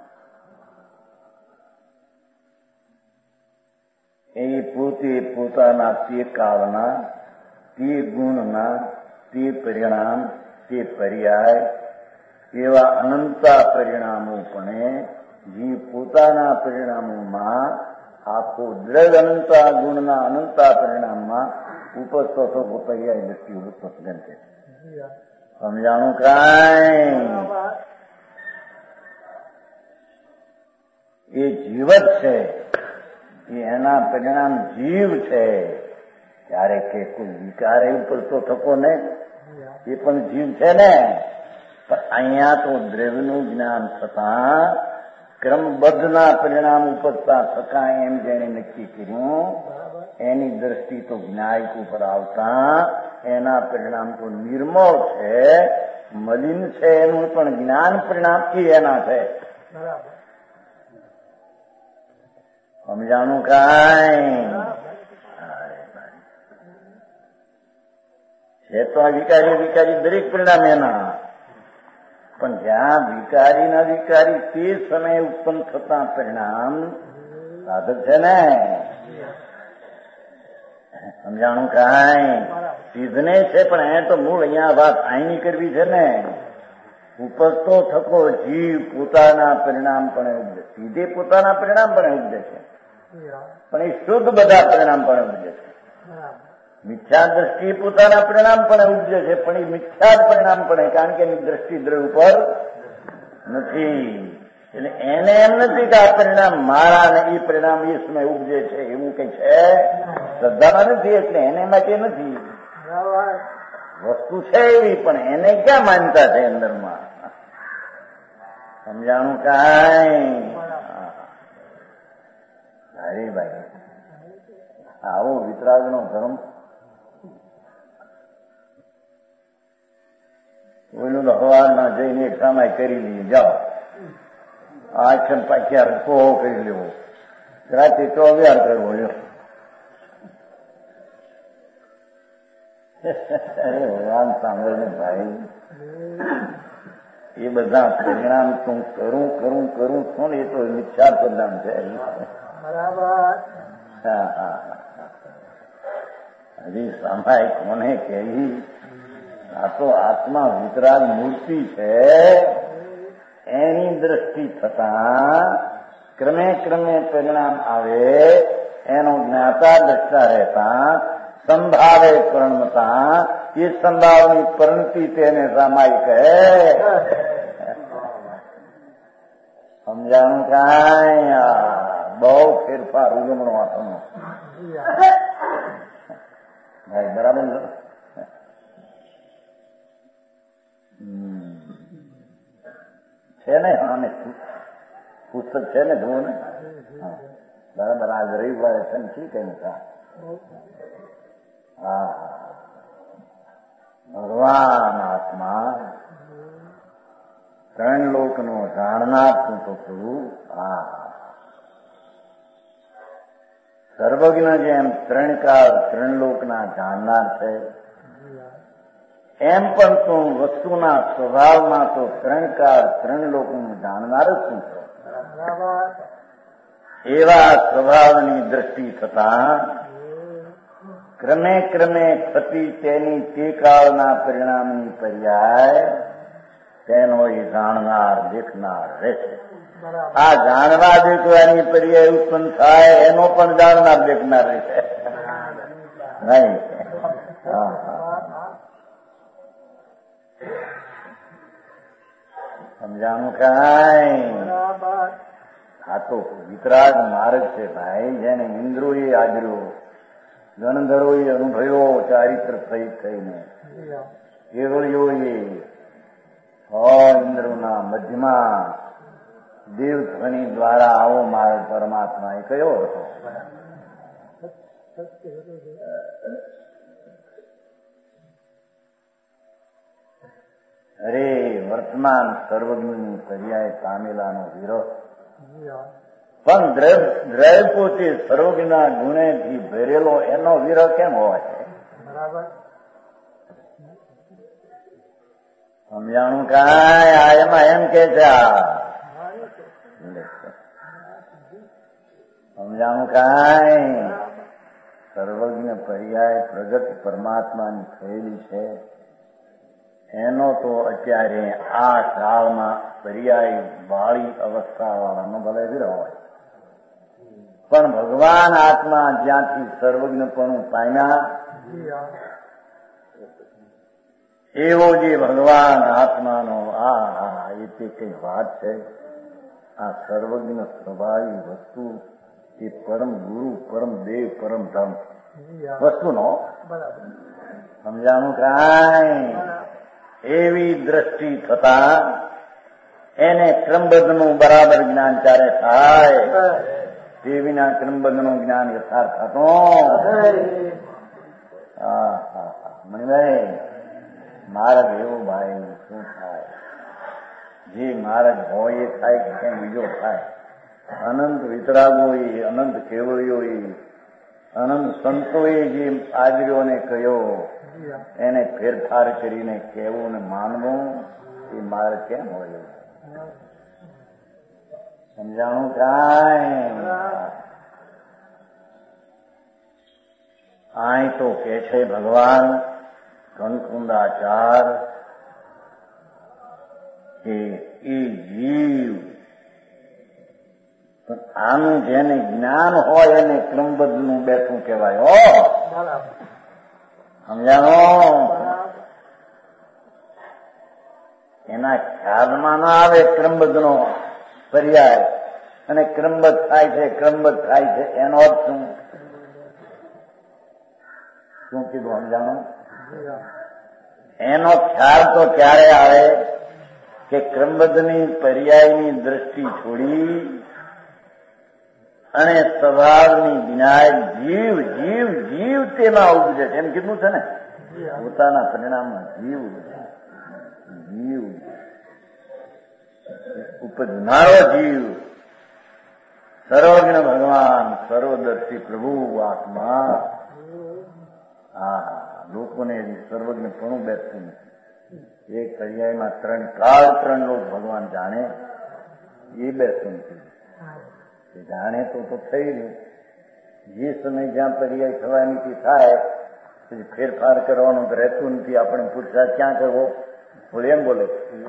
એ પોતે પોતાના તે કાળના તે ગુણના તે પરિણામ તે પર્યાય એવા અનંતા પરિણામો પણ જીવ પોતાના પરિણામોમાં આખો દ્રઢ અનંતા ગુણના અનંતા પરિણામમાં ઉપજતો થતો પર્યાય દ્રષ્ટિ ઉપજન છે. સમજાણું કાંઈ? એ જીવ જ છે, એના પરિણામ જીવ છે. ત્યારે કે કોઈ વિકાર ઉપજતો થકો ને એ પણ જીવ છે ને. પણ અહીંયા તો દ્રવ્યનું જ્ઞાન થતા ક્રમબદ્ધના પરિણામ ઉપજતા થતા એમ જેને નક્કી કર્યું એની દ્રષ્ટિ તો જ્ઞાયક ઉપર આવતા એના પરિણામ તો નિર્મળ છે, મલિન છે. એનું પણ જ્ઞાન પરિણામ એ એના છે. સમજાણું કાંઈ? છે તો આ વિકારી વિકારી દરેક પરિણામ એના, પણ જ્યાં વિકારી ના વિકારી તે સમયે ઉત્પન્ન થતા પરિણામ સાધક છે ને. સમજાણું કાંઈ? સિદ્ધને છે પણ એ તો મૂળ અહીંયા વાત આઈની કરવી છે ને. ઉપજતો થકો જીવ પોતાના પરિણામ પણ ઉપજે, સીધે પોતાના પરિણામ પણ ઉપજે છે, પણ એ શુદ્ધ બધા પરિણામ પણ ઉપજે છે. મિથ્યા દ્રષ્ટિ પોતાના પરિણામ પણ ઉપજે છે, પણ એ મિથ્યા જ પરિણામ પણ, કારણ કે એની દ્રષ્ટિ દ્રવ્ય ઉપર નથી. એટલે એને એમ નથી કે આ પરિણામ મારા ને એ પરિણામ એ સમય ઉપજે છે એવું કઈ છે, શ્રદ્ધામાં નથી. એટલે એને માટે નથી, વસ્તુ છે એવી, પણ એને ક્યાં માનતા છે અંદરમાં. સમજાણું કાંઈ? અરે ભાઈ, આવો વિતરાગનો ધર્મ કોઈનું તો હવારના જઈને એક સામાય કરી લઈએ, જાઓ આખન પાછા પોહો કરી લેવો, રાતે ચોવ્યાર કરવો લ્યો. અરે ભગવાન સાંભળને ભાઈ, એ બધા પરિણામ તું કરું કરું કરું છું ને એ તો મિથ્યા પરિણામ છે. હા હા હજી સામાય કોને કહી? આ તો આત્મા વિતરાગ મૂર્તિ છે. એની દ્રષ્ટિ થતા ક્રમે ક્રમે પરિણામ આવે, એનો જ્ઞાતા દ્રષ્ટા રહેતા સંભાવે પરણતા, એ સંભાવની પરણતી તેને સામાય કહે. સમજાણું કાંઈ? બહુ ફેરફાર ઉગમણો આપણો ભાઈ, બરાબર છે ને? હા ને, પુસ્તક છે ને, જુઓ ને. બરાબર. આજ રવિવારે છે ને, ઠીક એનું કા. હા, ભગવાન આત્મા ત્રણ લોકનો જાણનાર તું તો છું. હા, સર્વજ્ઞ જેમ ત્રણ કાળ ત્રણ લોકના જાણનાર છે, એમ પણ તું વસ્તુના સ્વભાવમાં તો ત્રણ કાળ ત્રણ લોકનું જાણનાર જ તું છો. એવા સ્વભાવની દ્રષ્ટિ થતા ક્રમે ક્રમે થતી તેની તે કાળના પરિણામની પર્યાય તેનો એ જાણનાર દેખનાર રહેશે. આ જાણવા દેખવાની પર્યાય ઉત્પન્ન થાય એનો પણ જાણનાર દેખનાર રહેશે નહીં. હા સમજાણું કાંઈ? આ તો વિતરાગ માર્ગ છે ભાઈ, જેને ઇન્દ્રોએ આદર્યો, ગણધરોએ અનુભવ્યો ચારિત્ર થઈ થઈને, કેવળીઓએ ઇન્દ્રોના મધ્યમાં દેવધ્વનિ દ્વારા આવો માર્ગ પરમાત્મા એ કયો હતો? અરે વર્તમાન સર્વજ્ઞની પર્યાય પામેલાનો વિરોધ, પણ દ્રવ્ય પોતે સર્વજ્ઞના ગુણેથી ભરેલો એનો વિરોધ કેમ હોય? સમજાણું કાંઈ? આ એમાં એમ કે છે, આ સમજાણું કાંઈ? સર્વજ્ઞ પર્યાય પ્રગટ પરમાત્માની થયેલી છે, એનો તો અત્યારે આ કાળમાં પર્યાય વાળી અવસ્થા વાળાનો ભલે જ હોય, પણ ભગવાન આત્મા જ્યાંથી સર્વજ્ઞપણું પામ્યા એવો જે ભગવાન આત્માનો આ આ એ તે કઈ વાત છે. આ સર્વજ્ઞ સ્વભાવી વસ્તુ એ પરમ ગુરુ, પરમ દેવ, પરમ ધર્મ વસ્તુનો સમજાણું કાંઈ એવી દ્રષ્ટિ થતા એને ક્રમબદ્ધનું બરાબર જ્ઞાન ચારે થાય. તે વિના ક્રમબદ્ધનું જ્ઞાન યથાર્થ થતો. હા હા હા મણિભાઈ, માર્ગ એવો ભાઈ શું થાય? જે માર્ગ હોય એ થાય કે કેમ બીજો થાય? અનંત વિતરાગો એ, અનંત કેવળીઓ એ, અનંત સંતોએ જે આજ્ઞોને કહ્યો એને ફેરફાર કરીને કહેવું ને માનવું એ માર્ગ કેમ હોય? સમજાણું કાંઈ? આય તો કે છે ભગવાન કનકુંડાચાર કે એ જીવ આનું જેને જ્ઞાન હોય એને ક્રમબદ્ધનું બેઠું કહેવાય. હો સમજાણો? એના ખ્યાલમાં ના આવે ક્રમબદ્ધનો પર્યાય અને ક્રમબદ્ધ થાય છે, ક્રમબદ્ધ થાય છે એનો અર્થ શું? શું કીધું સમજાણો? એનો ખ્યાલ તો ક્યારે આવે કે ક્રમબદ્ધની પર્યાયની દ્રષ્ટિ છોડી અને સ્વભાવની વિનાયક જીવ જીવ જીવ તેમાં ઉપજે છે. એમ કીધું છે ને, પોતાના પરિણામમાં જીવ જીવ ઉપજનારો જીવ સર્વજ્ઞ ભગવાન, સર્વદર્શી પ્રભુ આત્મા. હા લોકોને સર્વજ્ઞ પણ બેસતું નથી. એક પર્યાયમાં ત્રણ કાળ ત્રણ લોક ભગવાન જાણે એ બેસતું નથી. જાણે તો તો થઈ રહ્યું. જે સમય જ્યાં પર્યાય થવાની થાય પછી ફેરફાર કરવાનું તો રહેતું નથી. આપણે પુરુષાર્થ ક્યાં કરવો? બોલે એમ બોલે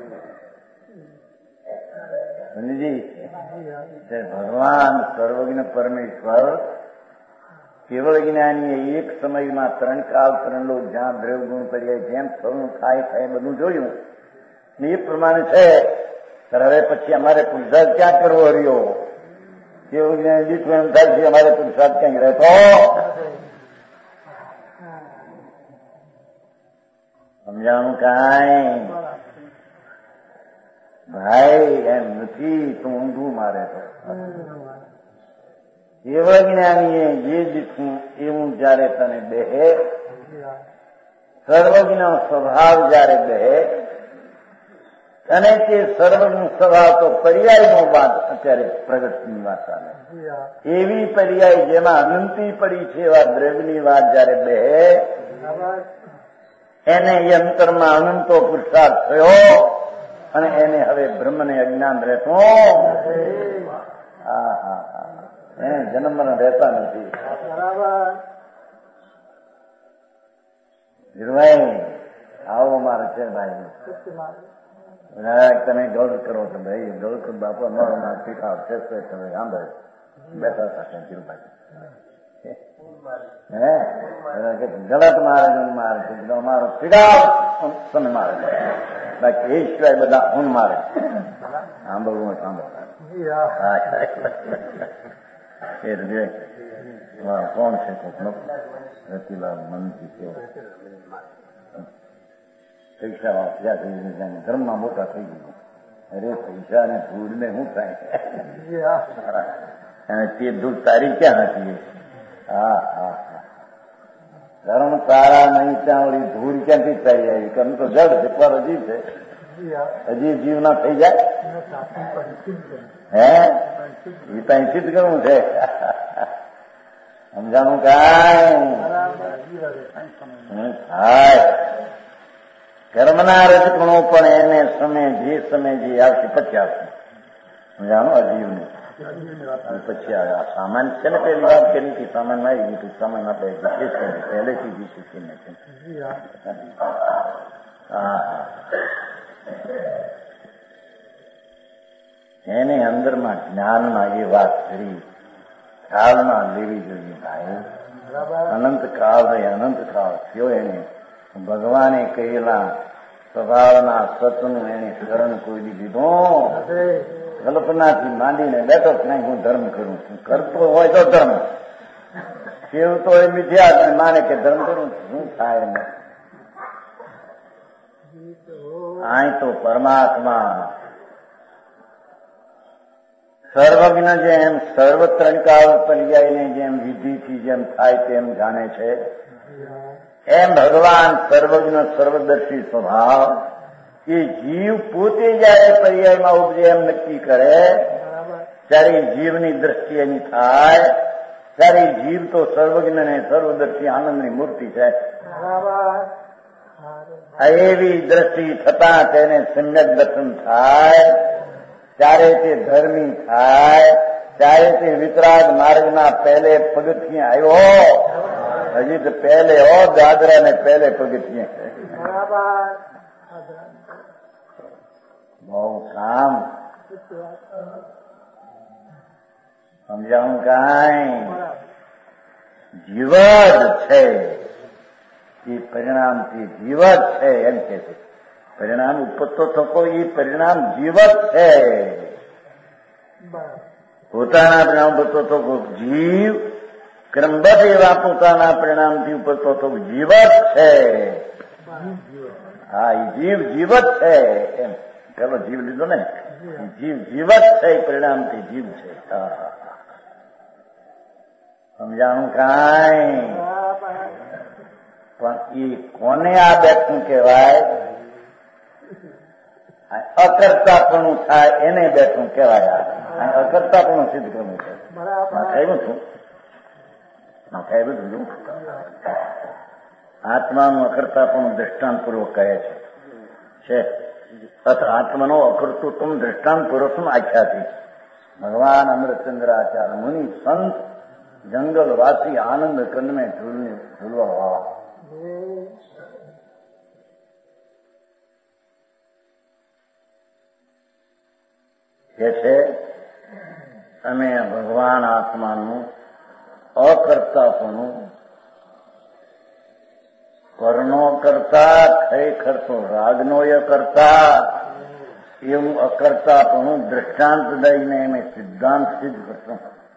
સમજી. ભગવાન સર્વજ્ઞ પરમેશ્વર કેવળ જ્ઞાનીએ એક સમયમાં ત્રણ કાળ ત્રણ લોક જ્યાં દ્રવ ગુણ પર્યાય જેમ થયું થાય થાય બધું જોયું ને એ પ્રમાણે છે. હવે પછી અમારે પુરુષાર્થ ક્યાં કરવો રહ્યો? કેવું જ્ઞાન દીઠું એમ થાય છે અમારે પુરુષાર્થ ક્યાંય રહેતો સમજાણું કાંઈ? ભાઈ એમ નથી તો ઊંધું મારે તો. કેવળ જ્ઞાનીએ જે દીઠું એવું જયારે તને બેહે, સર્વજ્ઞ સ્વભાવ જયારે બેહે અને તે સર્વજ્ઞ સ્વભાવ તો પર્યાયનો વાત અત્યારે પ્રગટની વાત ચાલે. એવી પર્યાય જેમાં અનંતી પડી છે એવા દ્રવ્યની વાત જયારે બેહે એને યંત્રમાં અનંતો પુરુષાર્થ થયો અને એને હવે બ્રહ્મને અજ્ઞાન રહેતો. હા હા હા એને જન્મ રહેતા નથી. ધીરુભાઈ આવો મારે છે ભાઈ. તમે ગૌર કરો તો ભાઈ ગૌર કરો બાપા મારો માર પીઠા છે તમે સાંભળે બેઠા હતા ધીરુભાઈ. હે ગલત મારે મારે મારો પીડા તમે મારે બાકી એ સિવાય બધા હું મારે સાંભળવું સાંભળતા. કોણ છે રતિલાલ મનથી કેવો પૈસા ધર્મમાં મોટા થઈ ગયું. અરે પૈસા ને ધૂળ ને શું થાય? અને તે ધૂળ તારી ક્યાં હતી? હા હા હા ધર્મ તારા નહીં ત્યાં ઓળી ધૂળ ક્યાંથી થઈ આવી? કેમ તો જડ છે પર હજી છે. હજી જીવ ના થઈ જાય હે? એ તો સિદ્ધ કરવું છે. સમજાણું કાંઈ? થાય કર્મના રજકણો પણ એને સમય જે સમય જે આવશે પછી આવશે. સમજાણો અજીવને પછી આવે. આ સામાન છે ને પેલી વાત કરી કે સામાન આવી ગયું સામાન આપણે પહેલેથી જ શીખીને છે. હા એને અંદરમાં જ્ઞાનમાં એ વાત કરી ખ્યાલમાં લેવી જોઈએ ભાઈ. અનંત કાળ રે અનંત કાળ થયો એને ભગવાને કહેલા સ્વભાવના સતનું એને શરણ કોઈ દીધો. કલ્પનાથી માંડીને બેઠો જ નહીં હું ધર્મ કરું છું. કરતો હોય તો ધર્મ, કેવું તો એ મિથ્યા માને કે ધર્મ કરું શું થાય ને. અહીં તો પરમાત્મા સર્વજ્ઞ જેમ સર્વત્રંકાળ પર્યાયને જેમ વિધિથી જેમ થાય તેમ જાણે છે, એમ ભગવાન સર્વજ્ઞ સર્વદર્શી સ્વભાવ એ જીવ પોતે જયારે પર્યાયમાં ઉપજે એમ નક્કી કરે ત્યારે જીવની દ્રષ્ટિ એની થાય ત્યારે જીવ તો સર્વજ્ઞ ને સર્વદર્શી આનંદની મૂર્તિ છે. એવી દ્રષ્ટિ થતા તેને સમ્યક દર્શન થાય ત્યારે તે ધર્મી થાય, ત્યારે તે વિતરાગ માર્ગના પહેલે પગથિયે આવ્યો. હજી તો પહેલે હો દાદરા ને પહેલે પગથિયે બહુ કામ સમજાવું. કાંઈ જીવત છે એ પરિણામથી જીવત છે એમ કે છે. પરિણામ ઉપજતો થકો એ પરિણામ જીવત છે. પોતાના પરિણામ ઉપજતો થકો જીવ ક્રમબદ્ધ એવા પોતાના પરિણામથી ઉપજતો થકો જીવત છે. હા એ જીવ જીવત છે એમ પેલો જીવ લીધો ને, જીવ જીવત છે પરિણામથી જીવ છે. સમજાણું કાંઈ? પણ એ કોને આ બેઠું કહેવાય? અકર્તાપણું થાય એને બેઠું કહેવાય. અકર્તાપણું સિદ્ધ કરવું છે. કહ્યું છું કહ્યું આત્માનું અકર્તાપણું દ્રષ્ટાંતપૂર્વક કહે છે. આત્માનો અકર્તૃત્વ દ્રષ્ટાંતપૂર્વક આખ્યાથી ભગવાન અમૃતચંદ્રાચાર્ય મુનિ સંત જંગલવાસી આનંદ કંદ में झूलवा वाला કે છે અમે ભગવાન આત્માનું અકર્તાપણું પરનો કરતા ખરેખર તો રાગનો એ કરતા એવું અકર્તાપણું દ્રષ્ટાંત દઈને અમે સિદ્ધાંત સિદ્ધ કરશું.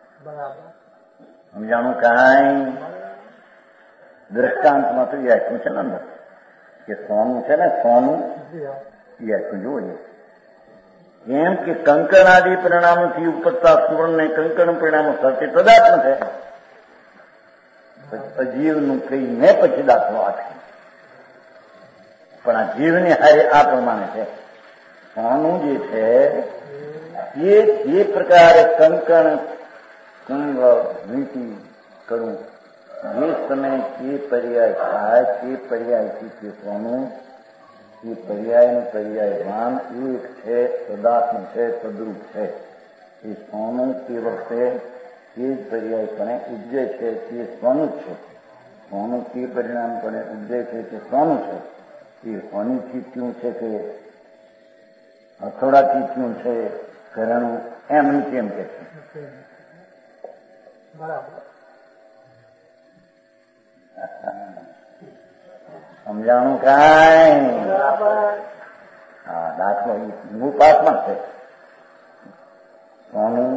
સમજાણું કાંઈ? દ્રષ્ટાંતમાં તો એ આખ્યું છે ને અંદર કે સોનું છે ને સોનું એ આખ્યું જોઈએ એમ કે કંકણ આદિ પરિણામોથી ઉપજતા સુવર્ણ ને કંકણ પરિણામો સત્ય તદાત્મ છે. અજીવનું કહીને પછી દાખલો આપે પણ આ જીવની હારે આ પ્રમાણે છે. સોનું જે છે એ જે પ્રકારે કંકણ કંગ વીંટી કરું જે સમય જે પર્યાય થાય તે પર્યાયથી તે સોનું એ પર્યાયનું પર્યાયમાન એક છે, સદાત્મ છે, તદ્રુપ છે. એ સોનું તે વખતે તે જ પર્યાયપણે ઉપજે છે તે સોનું છે. સોનું તે પરિણામપણે ઉપજે છે તે સોનું છે. એ સોનીથી થયું છે કે હથોડાથી થયું છે ઘરેણું એમ કેમ કે છે. સમજાણું કાંઈ? હા દાખલો મૂળ પાસમાં છે. સોનું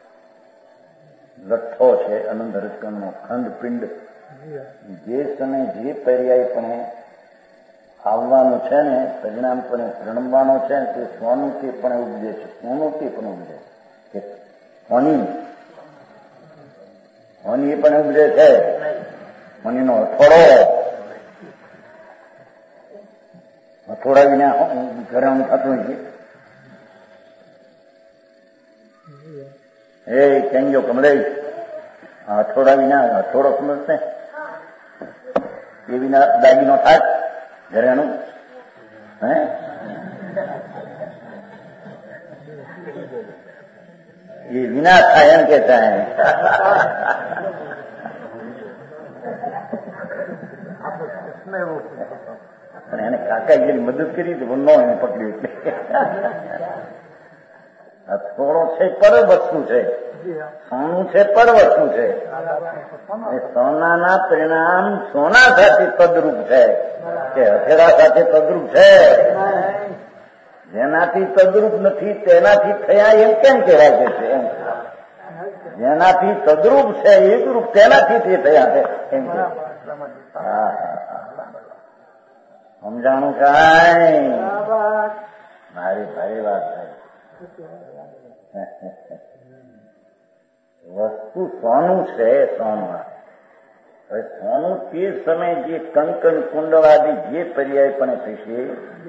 લઠ્ઠો છે અનંત રજકણનો ખંડ પિંડ જે સમય જે પર્યાયપણે આવવાનું છે ને પરિણામપણે પ્રણમવાનો છે ને તે સોનું તે પણ ઉપજે છે. સોનું તે પણ ઉપજે છે. સોની સોની પણ ઉપજે છે. સોનીનો હથોડો હથોડા વિના ઘરેણું થતું નથી. એ કેંજો કમળે હથોડા વિના હથોડો સમજશે એ વિના દાગીનો થાય ઘરેણું. હે એ વિના થાય એમ કે થાય. અને એને કાકાગીરી મદદ કરી તો ન એને પકડ્યું આ થોડો છે પર વસ્તુ છે, સોનું છે પર વસ્તુ છે. સોનાના પરિણામ સોના સાથે તદરૂપ છે કે હથેળા સાથે તદરૂપ છે? જેનાથી તદરૂપ નથી તેનાથી થયા એમ કેમ કહેવાય છે? એમ જેનાથી તદરૂપ છે એકરૂપ તેનાથી તે થયા છે એમ કે. હા સમજાણું કાંઈ? મારી ભારી વાત થાય. વસ્તુ સોનું છે, સોનું. હવે સોનું તે સમય જે કંકણ કુંડળાદી જે પર્યાયપણે થશે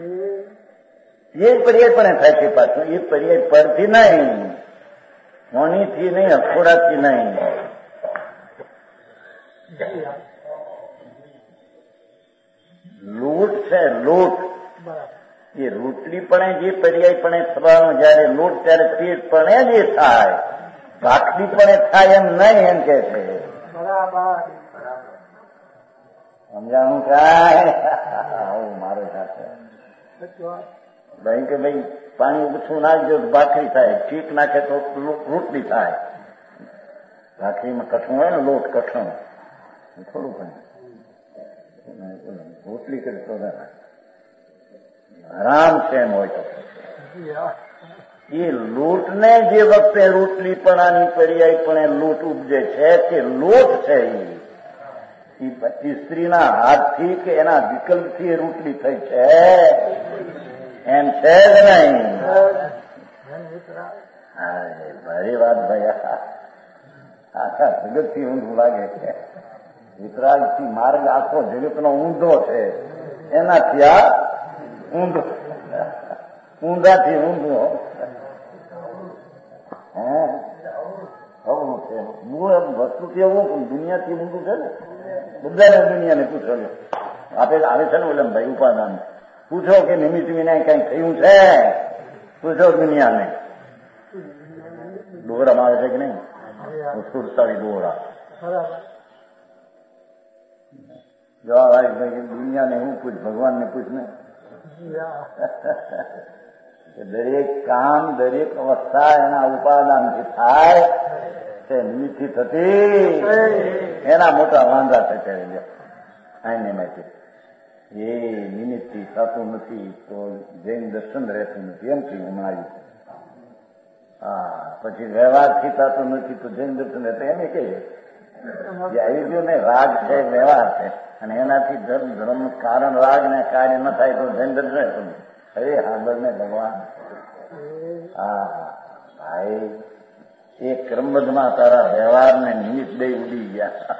એ પર્યાયપણે થાય છે. પાછું એ પર્યાય પરથી નહીં, મોનીથી નહીં, અખોડાથી નહીં. લોટ છે, લોટ એ રોટલી પણ જે પર્યાયપણે થવાનો જયારે લોટ ત્યારે પેટ પણ જ થાય, ભાખરી પણ થાય એમ નહીં એમ કે છે. સમજાણું કાંઈ? આવું મારો સાથે ભાઈ કે ભાઈ પાણી ઓછું નાખજો તો ભાખરી થાય, ચીક નાખે તો રોટલી થાય. ભાખરીમાં કઠણ હોય ને, લોટ કઠણ થોડું પણ રોટલી કરતો આરામ છે એમ હોય તો એ લોટને જે વખતે રોટલીપણાની પર્યાય પણ લોટ ઉપજે છે કે લોટ છે એ સ્ત્રીના હાથથી કે એના વિકલ્પથી રોટલી થઈ છે એમ છે જ નહીં? હા ભારી વાત ભાઈ. આખા જગતથી ઊંધું લાગે છે. વિતરાગથી માર્ગ આખો જગતનો ઊંધો છે, એનાથી આ ઊંધો, ઊંધાથી ઊંધો. હે આવું છે મૂળ વસ્તુ કેવું દુનિયાથી ઊંધું છે ને. બધાને દુનિયાને પૂછો આપે આવે છે ને ઓલમ ભાઈ ઉપાદાન પૂછો કે નિમિત્ત વિના કઈ થયું છે? પૂછો દુનિયાને. દોરામાં આવે છે કે નહીં? સુરસાળી દોરા જવાબ આવી ભાઈ દુનિયાને હું પૂછ, ભગવાનને પૂછ ને. દરેક કામ દરેક અવસ્થા એના ઉપાદાનથી થાય છે, નિમિત્તથી થતી એના મોટા વાંધા થશે. આને નથી એ નિમિત્તથી થતું નથી તો જૈન દર્શન રહેતું નથી એમ થયું હમણાં. હા પછી વ્યવહારથી થતું નથી તો જૈન દર્શન રહેતું એમ કહીએ. જે આવી ગયું ને રાગ છે, વ્યવહાર છે, અને એનાથી ધર્મ ધર્મ કારણ રાગ ને કાર્ય ન થાય તો જૈન દર્શન રહેતું નથી. અરે હાબર ને ભગવાન. હા ભાઈ એ ક્રમબદ્ધમાં તારા વ્યવહારને નિમિત્ત દઈ ઉડી ગયા.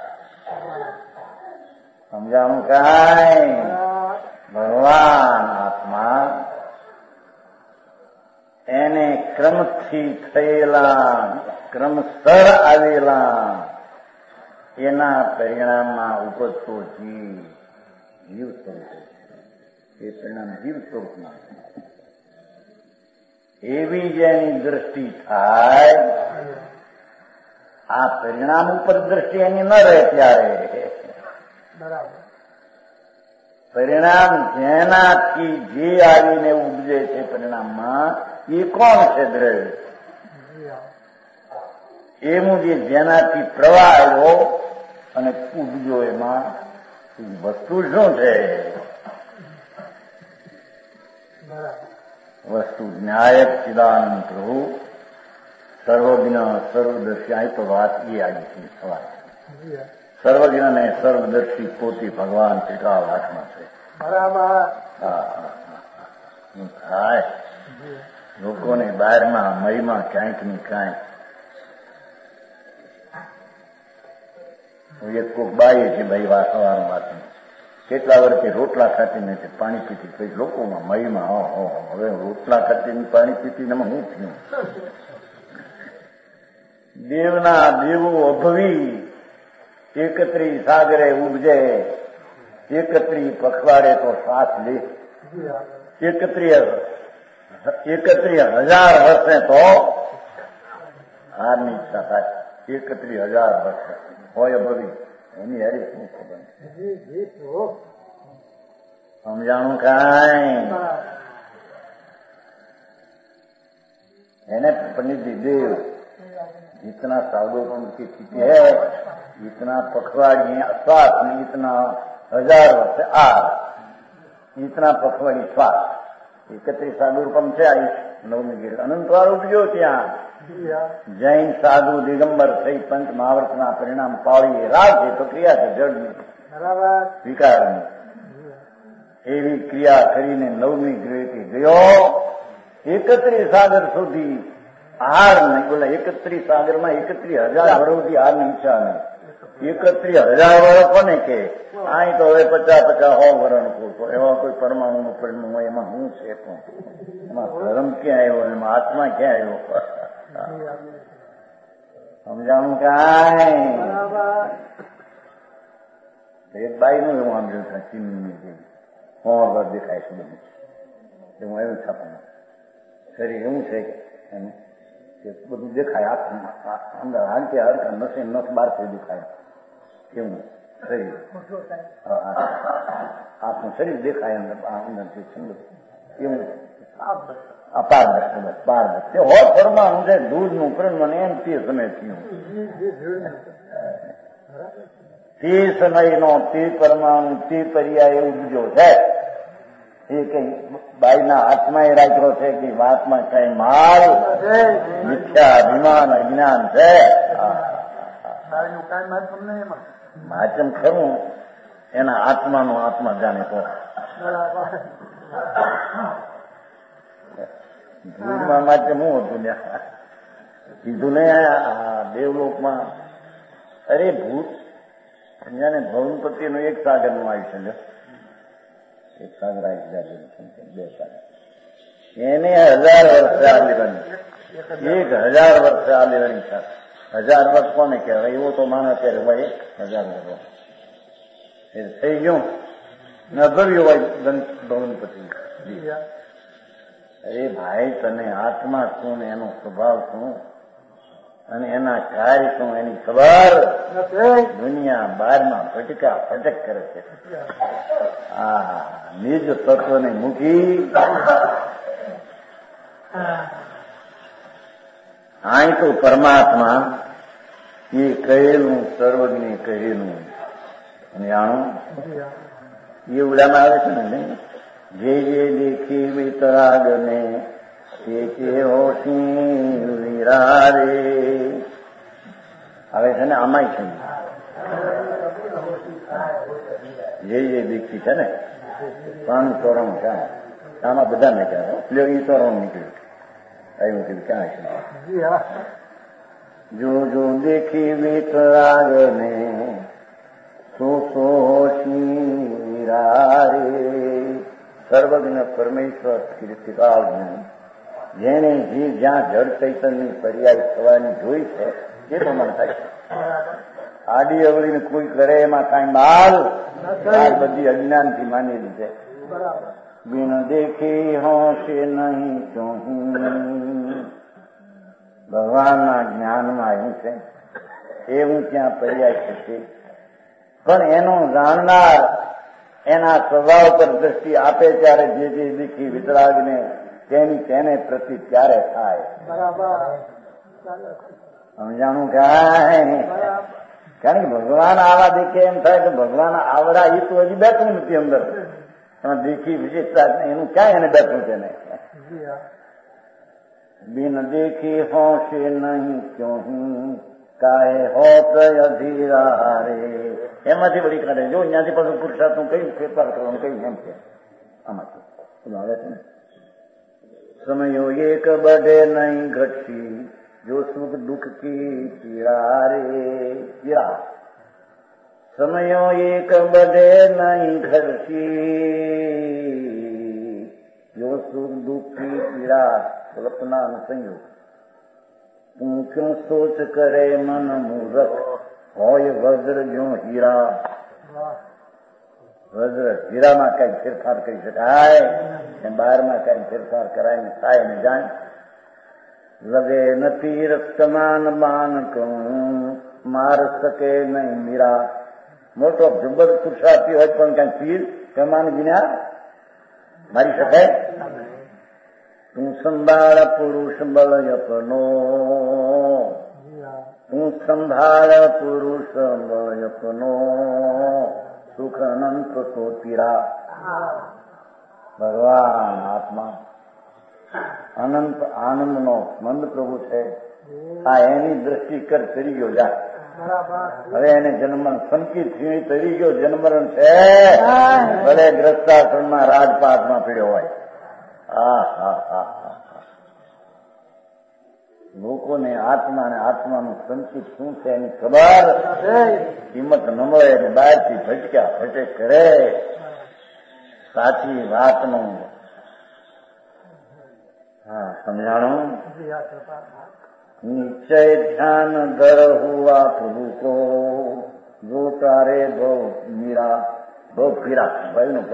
સમજાણું કાંઈ? ભગવાન આત્મા એને ક્રમથી થયેલા, ક્રમસર આવેલા એના પરિણામમાં ઉપજતો જીવ જીવ સ્વરૂપ એ પરિણામ જીવ સ્વરૂપમાં એવી જેની દ્રષ્ટિ થાય આ પરિણામ ઉપર દ્રષ્ટિ એની ન રહે ત્યારે પરિણામ જેનાથી જે આવીને ઉપજે છે પરિણામમાં એ કોણ છે દ્રવ્ય? એવું જે જેનાથી પ્રવાહ આવ્યો અને ઉપજો એમાં વસ્તુ શું છે? વસ્તુ ન્યાયક ચિદાનંદ પ્રભુ સર્વજ્ઞ સર્વદર્શી. આ તો વાત એ આવી સવાલ. સર્વજ્ઞ ને સર્વદર્શી પોતી ભગવાન ટીકા વાતમાં છે. થાય લોકોને બહારમાં મહીમાં ક્યાંક ની ક્યાંક એક કોક બાઈ છે ભાઈ વાસવાનું વાત કેટલા વર્ષથી રોટલા ખાતી નથી પાણી પીતી કઈ લોકોમાં મહીમાં હો હવે રોટલા ખાતી પાણી પીતી ને હું થયું? દેવના દેવો અભવી એકત્રી સાગરે ઉપજે, એકત્રી પખવાડે તો શ્વાસ લે, એકત્રી એકત્રી હજાર વર્ષે તો હારની ઈચ્છા થાય. એકત્રી હજાર વર્ષે હોય અભવી એની હારી શું ખબર? સમજાણું કાંઈ એને पंडित जी देव जितना साधुओं की स्थिति है इतना पखवाड़ी श्वास में इतना हजार वर्ष आ इतना पखवाड़ी श्वास एकत्रीस साधु रूपम છે આયુષ નવમી ગીર અનંતવાર ઉપજો ત્યાં જૈન સાધુ દિગંબર થઈ પંચ મહાવર્તના પરિણામ પાળી રાજ છે તો ક્રિયા છે જડની વિકારની એવી ક્રિયા કરીને નવમી ગ્રહથી ગયો એકત્રીસ સાગર સુધી હાર નહીં બોલે એકત્રીસ સાગરમાં એકત્રીસ હજાર વર્ષથી હારની ઈચ્છા નહીં એકત્રીસ હજાર વર્ષ કોને કે અહીં તો હવે પચાસ પચાસ હો વરણ કહો એવા કોઈ પરમાણુ નું પરિણામ હોય એમાં હું છે એમાં ધર્મ ક્યાં આવ્યો એમાં આત્મા ક્યાં આવ્યો સમજાણું કાંઈ એક બાઈ નું એવું સાંભળ્યું છે ચીનની હોર વાર દેખાય છે બધું એવું એવું છાપવાનું શરીર એવું છે કે બધું દેખાય આંખ અંદર હાંચે હરકા નસે નસ બાર થઈ દેખાય કેવું શરીર આખું શરીર દેખાય અંદર અંદરથી સુંદર એવું અપારદર્શક બસ પારદર્શક તે હોર પરમાણુ છે દૂધનું પ્રમાણ એમ તે સમય થયું તે સમયનો તે પરમાણુ તે પર્યાય ઉદ્યો છે એ કઈ બાઈના હાથમાં એ રાખ્યો છે કે વાતમાં કઈ માલ મિથ્યા અભિમાન અજ્ઞાન છે માચમ ખરું એના આત્માનો આત્મા જાણે તો ભૂતમાં માચમ હું હતું કીધું ને દેવલોકમાં અરે ભૂત જાણે ભવનપતિ નું એક સાગર નું આયુષ્ય છે એક સાગર આયુષ્ય બે સાગર એને હજાર વર્ષે આ લેવાની એક હજાર વર્ષે આ લેવાની છે હજાર વર્ષ કોને કહેવાય એવો તો માનો ત્યારે ભાઈ હજાર વર્ષ એ થઈ ગયું નભર્યું હોય ભવનપતિ અરે ભાઈ તને આત્મા શું એનો સ્વભાવ શું અને એના કાર્ય શું એની ખબર દુનિયા બહારમાં ફટકા ફટક કરે છે આ નિજ તત્વને મૂકી અહીં તો પરમાત્મા એ કહેલું સર્વજ્ઞ કહેલું જાણું એ ઉડામાં આવે છે ને જે જે દેખી વિતરાગ ને તે કે હોશી વિરારે આવે છે ને આમાંય છે જે જે દેખી છે ને પાંચ તોરણ છે આમાં બધા ને કહેવાય એટલે એ તોરણ નીકળ્યું એવું કીધું ક્યાં છે જો જો દેખી વિતરાગ ને સો સો હોશી વિરારે સર્વજ્ઞ પરમેશ્વર કીર્તિકાળ જેને જીવ જ્યાં જળ ચૈતન્યની પર્યાય થવાની જોઈ છે એ પ્રમાણે થાય છે આડી અવળીને કોઈ કરે એમાં કાંઈ માલ આ બધી અજ્ઞાનથી માનેલી છે બિન દેખી હોશે નહીં ચોહી ભગવાનના જ્ઞાનમાં એવું છે એવું ત્યાં પર્યાય થશે પણ એનો જાણનાર એના સ્વભાવ પર દ્રષ્ટિ આપે ત્યારે જે જે દેખી વિતરાગને તેની તેને પ્રતિ ત્યારે થાય સમજાણું કાંઈ કારણ કે ભગવાન આવા દેખે એમ થાય કે ભગવાન આવડા એ તો હજી બેઠું નથી અંદર પણ દેખી વિશેષતા એનું ક્યાં એને બેઠું છે ને બિન દેખી હોશે નહીં ક્યોં કાહે હોત અધીરા હારે એમાંથી વળી કાઢે જો અહીંયાથી પાછું પુરુષાર્થનું કયું ફેરફાર કરવાનું કયું એમ છે આમાંથી આવે છે ને સમયો એક બઢે નહીં ઘટતી જો સુખ દુઃખ કી પીડા રે પીડા સમયો એક બઢે નહીં ઘટતી જો સુખ દુઃખ કી પીડા કલ્પના નો સંયોગ તું ક્यों સોચ કરે મન મૂરખ હોય વજ્ર જો હીરા વજ્ર હીરામાં કઈ ફેરફાર કરી શકાય ને બહારમાં કઈ ફેરફાર કરાય ને થાય ને જાણ લગે નથી રક્તમાન બાન કહું માર શકે નહીં મીરા મોટો જબર પુરુષાર્થી હોય પણ કઈ તીર કમાન વિના મારી શકાય? તું સંભાળ પુરુષ બળ યપનો, તું સંભાળ પુરુષ બળ યપનો, સુખ અનંત તો તીરા. ભગવાન આત્મા અનંત આનંદનો મંદ પ્રભુ છે. આ એની દ્રષ્ટિ કર તરી ગયો જા. હવે એને જન્મ સંકિત થયું તરી ગયો જન્મરણ છે. ભલે ગ્રસ્તાશ્રમમાં રાજપાટમાં પીડ્યો હોય. હા હા હા હા લોકોને આત્મા અને આત્માનું સંકિત શું છે એની ખબર કિંમત ન મળે. બહારથી ભટક્યા ભટક કરે. સાચી વાતનું હા સમજાણું. નિશ્ચય ધ્યાન દર હુઆ પ્રભુ કો, જો તારે બહુ મીરા બહુ ફીરા ભાઈ નું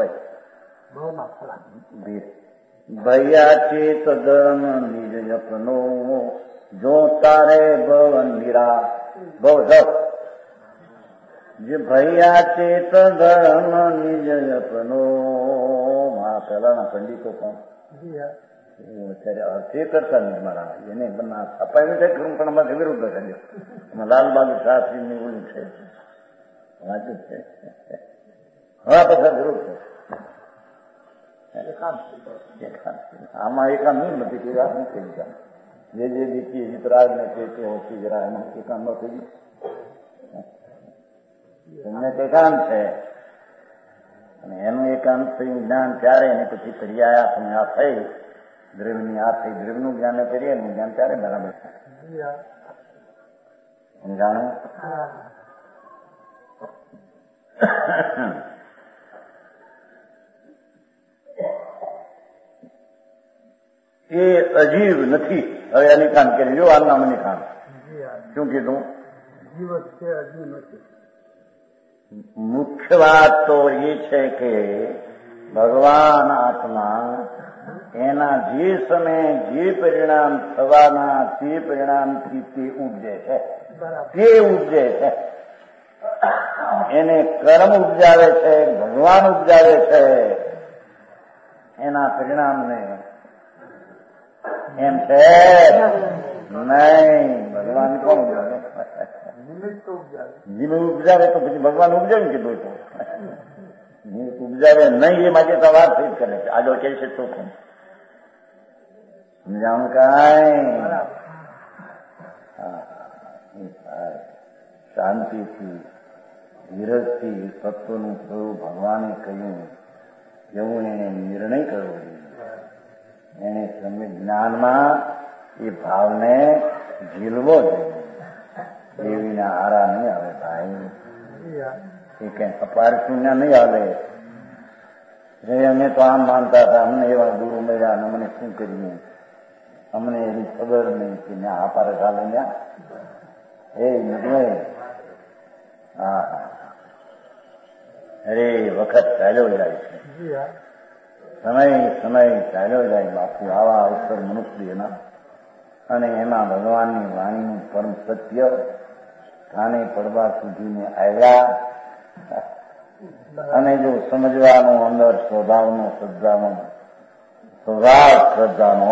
ભાઈ ભૈયા ચેત ધર્મ નિજ યપનો, જો તારે ભવ મીરા બહુ ધપ જે ભૈયા ચેત ધર્મ નિજ યપનો. મારા પહેલાના પંડિતો પણ અત્યારે અર્થે કરતા નથી. મારા એને બના અપાયું છે પણ વિરુદ્ધ કર્યો. એમાં લાલબહાદુર શાસ્ત્રીની ઓલું છે વાંચ્યું છે. હા પછી વિરુદ્ધ છે. આમાં એકાંત નહીં નથી કે વાત નથી થઈ. જે જે દીકરી જીતરાજ ને કે હોતી જરા એમાં એકાંત ન થઈ એમને એકાંત છે. અને એનું એકાંત થયું જ્ઞાન ત્યારે એને પછી પર્યાયા તમે આ થઈ દ્રવ્યની આ થઈ દ્રવ્યનું જ્ઞાન કરીએ એનું જ્ઞાન ત્યારે બરાબર છે. સમજાણું? એ અજીવ નથી. હવે એની કામ કરી જો આમ નામની કામ શું કીધું? મુખ્ય વાત તો એ છે કે ભગવાન આત્મા એના જે સમયે જે પરિણામ થવાના તે પરિણામથી તે ઉપજે છે. તે ઉપજે છે. એને કર્મ ઉપજાવે છે, ભગવાન ઉપજાવે છે. એના પરિણામને એમ છે નહીં. ભગવાન કોણ ઉપજાવે? નિમિત્ત ઉપજાવે તો પછી ભગવાન ઉપજાવે કીધું તો ઉપજાવે નહીં. એ માટે તો વાત થઈ જ કરે છે. આગળ કહે છે તો સમજાણું કાંઈ? શાંતિથી ધીરજથી તત્વનું થયું ભગવાને કહ્યું એવું એને નિર્ણય કરવો જોઈએ. એને સમય જ્ઞાનમાં એ ભાવને ઝીલવો જોઈએ. દેવીના હારા નહીં આવે ભાઈ. એ કઈ અપાર શૂન્ય નહીં આવે. અમે તો આમ માનતા હતા અમને એવા ગુરુ મળ્યા અને મને શું કર્યું અમને એની ખબર નહીં કે ત્યાં અપાર ચાલે ત્યાં એ નથી. હા અરે વખત ચાલ્યો જાય છે. સમય સમય ચાલ્યો જાય બાપુ. આવા અવસર મનુષ્યના અને એમાં ભગવાનની વાણીનું પરમ સત્ય કાને પડવા સુધીને આવ્યા. અને જો સમજવાનું અંદર સ્વભાવનો શ્રદ્ધાનો સ્વભાવ શ્રદ્ધાનો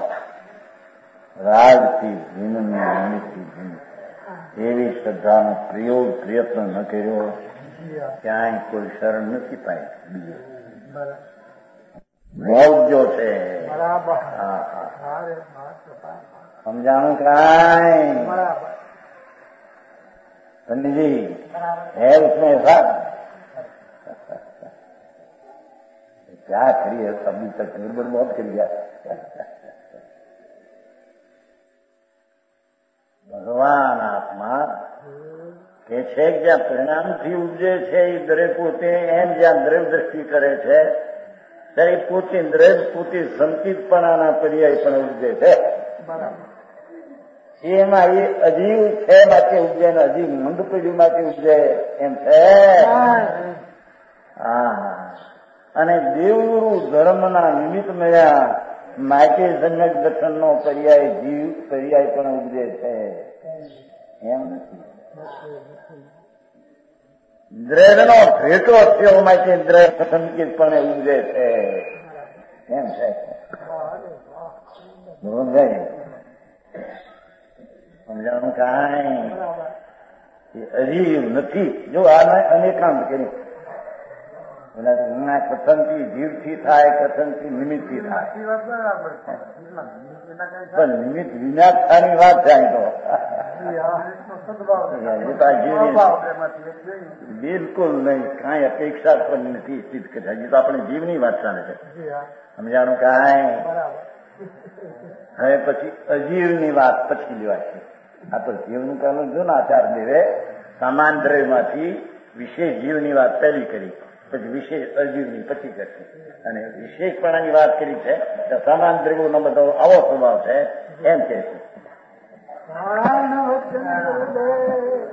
રાજથી ભીનની નિમિત્તથી ભીન એવી શ્રદ્ધાનો પ્રયોગ પ્રયત્ન ન કર્યો ક્યાંય કોઈ શરણ નથી પાય. બીજે મોજો છે. સમજાણું કાંઈ? पंडित जी है उसमें ऐसा क्या करिए? अभी तक निर्बल बहुत कर दिया. ભગવાન આત્મા કે છે કે જ્યાં પરિણામથી ઉપજે છે એ દરેક પોતે એમ જ્યાં દ્રવ્ય દ્રષ્ટિ કરે છે ત્યારે પોતે દ્રવ્ય પોતે સંકિતપણાના પર્યાય પણ ઉપજે છે. એમાં એ અજીવ છે માટે ઉપજે ને અજીવ મંદ પેઢી માટે ઉપજે એમ છે. હા અને દેવગુરુ ધર્મના નિમિત્ત મળ્યા માટે જનક દર્શનનો પર્યાય જીવ પર્યાય પણ ઉપજે છે એમ નથી. દ્રવ્યનો ભેટો થયો માટે દ્રવ્ય સંકેત પણ ઉપજે છે એમ છે સમજાયું સમજાણું કાંઈ અજીવ નથી. જો આને અનેકાંત કરી કથનથી જીવથી થાય, કથનથી નિમિત્તથી થાય, પણ નિમિત્ત વિનાશતાની વાત થાય તો બિલકુલ નહીં, કાંઈ અપેક્ષા પણ નથી સિદ્ધ કરી. હજી તો આપણે જીવની વાત ચાલે છે. સમજાણું કાંઈ. હવે પછી અજીવની વાત પછી લેવાય. આ તો જીવનું કાનું જો ને આચાર દેવે સમાન દ્રવ્યમાંથી વિશેષ જીવની વાત પહેલી કરી, પછી વિશેષ અજીવની પછી કરશે. અને વિશેષપણાની વાત કરી છે તો સમાન દ્રવ્યોનો બધો આવો સ્વભાવ છે એમ કે છે.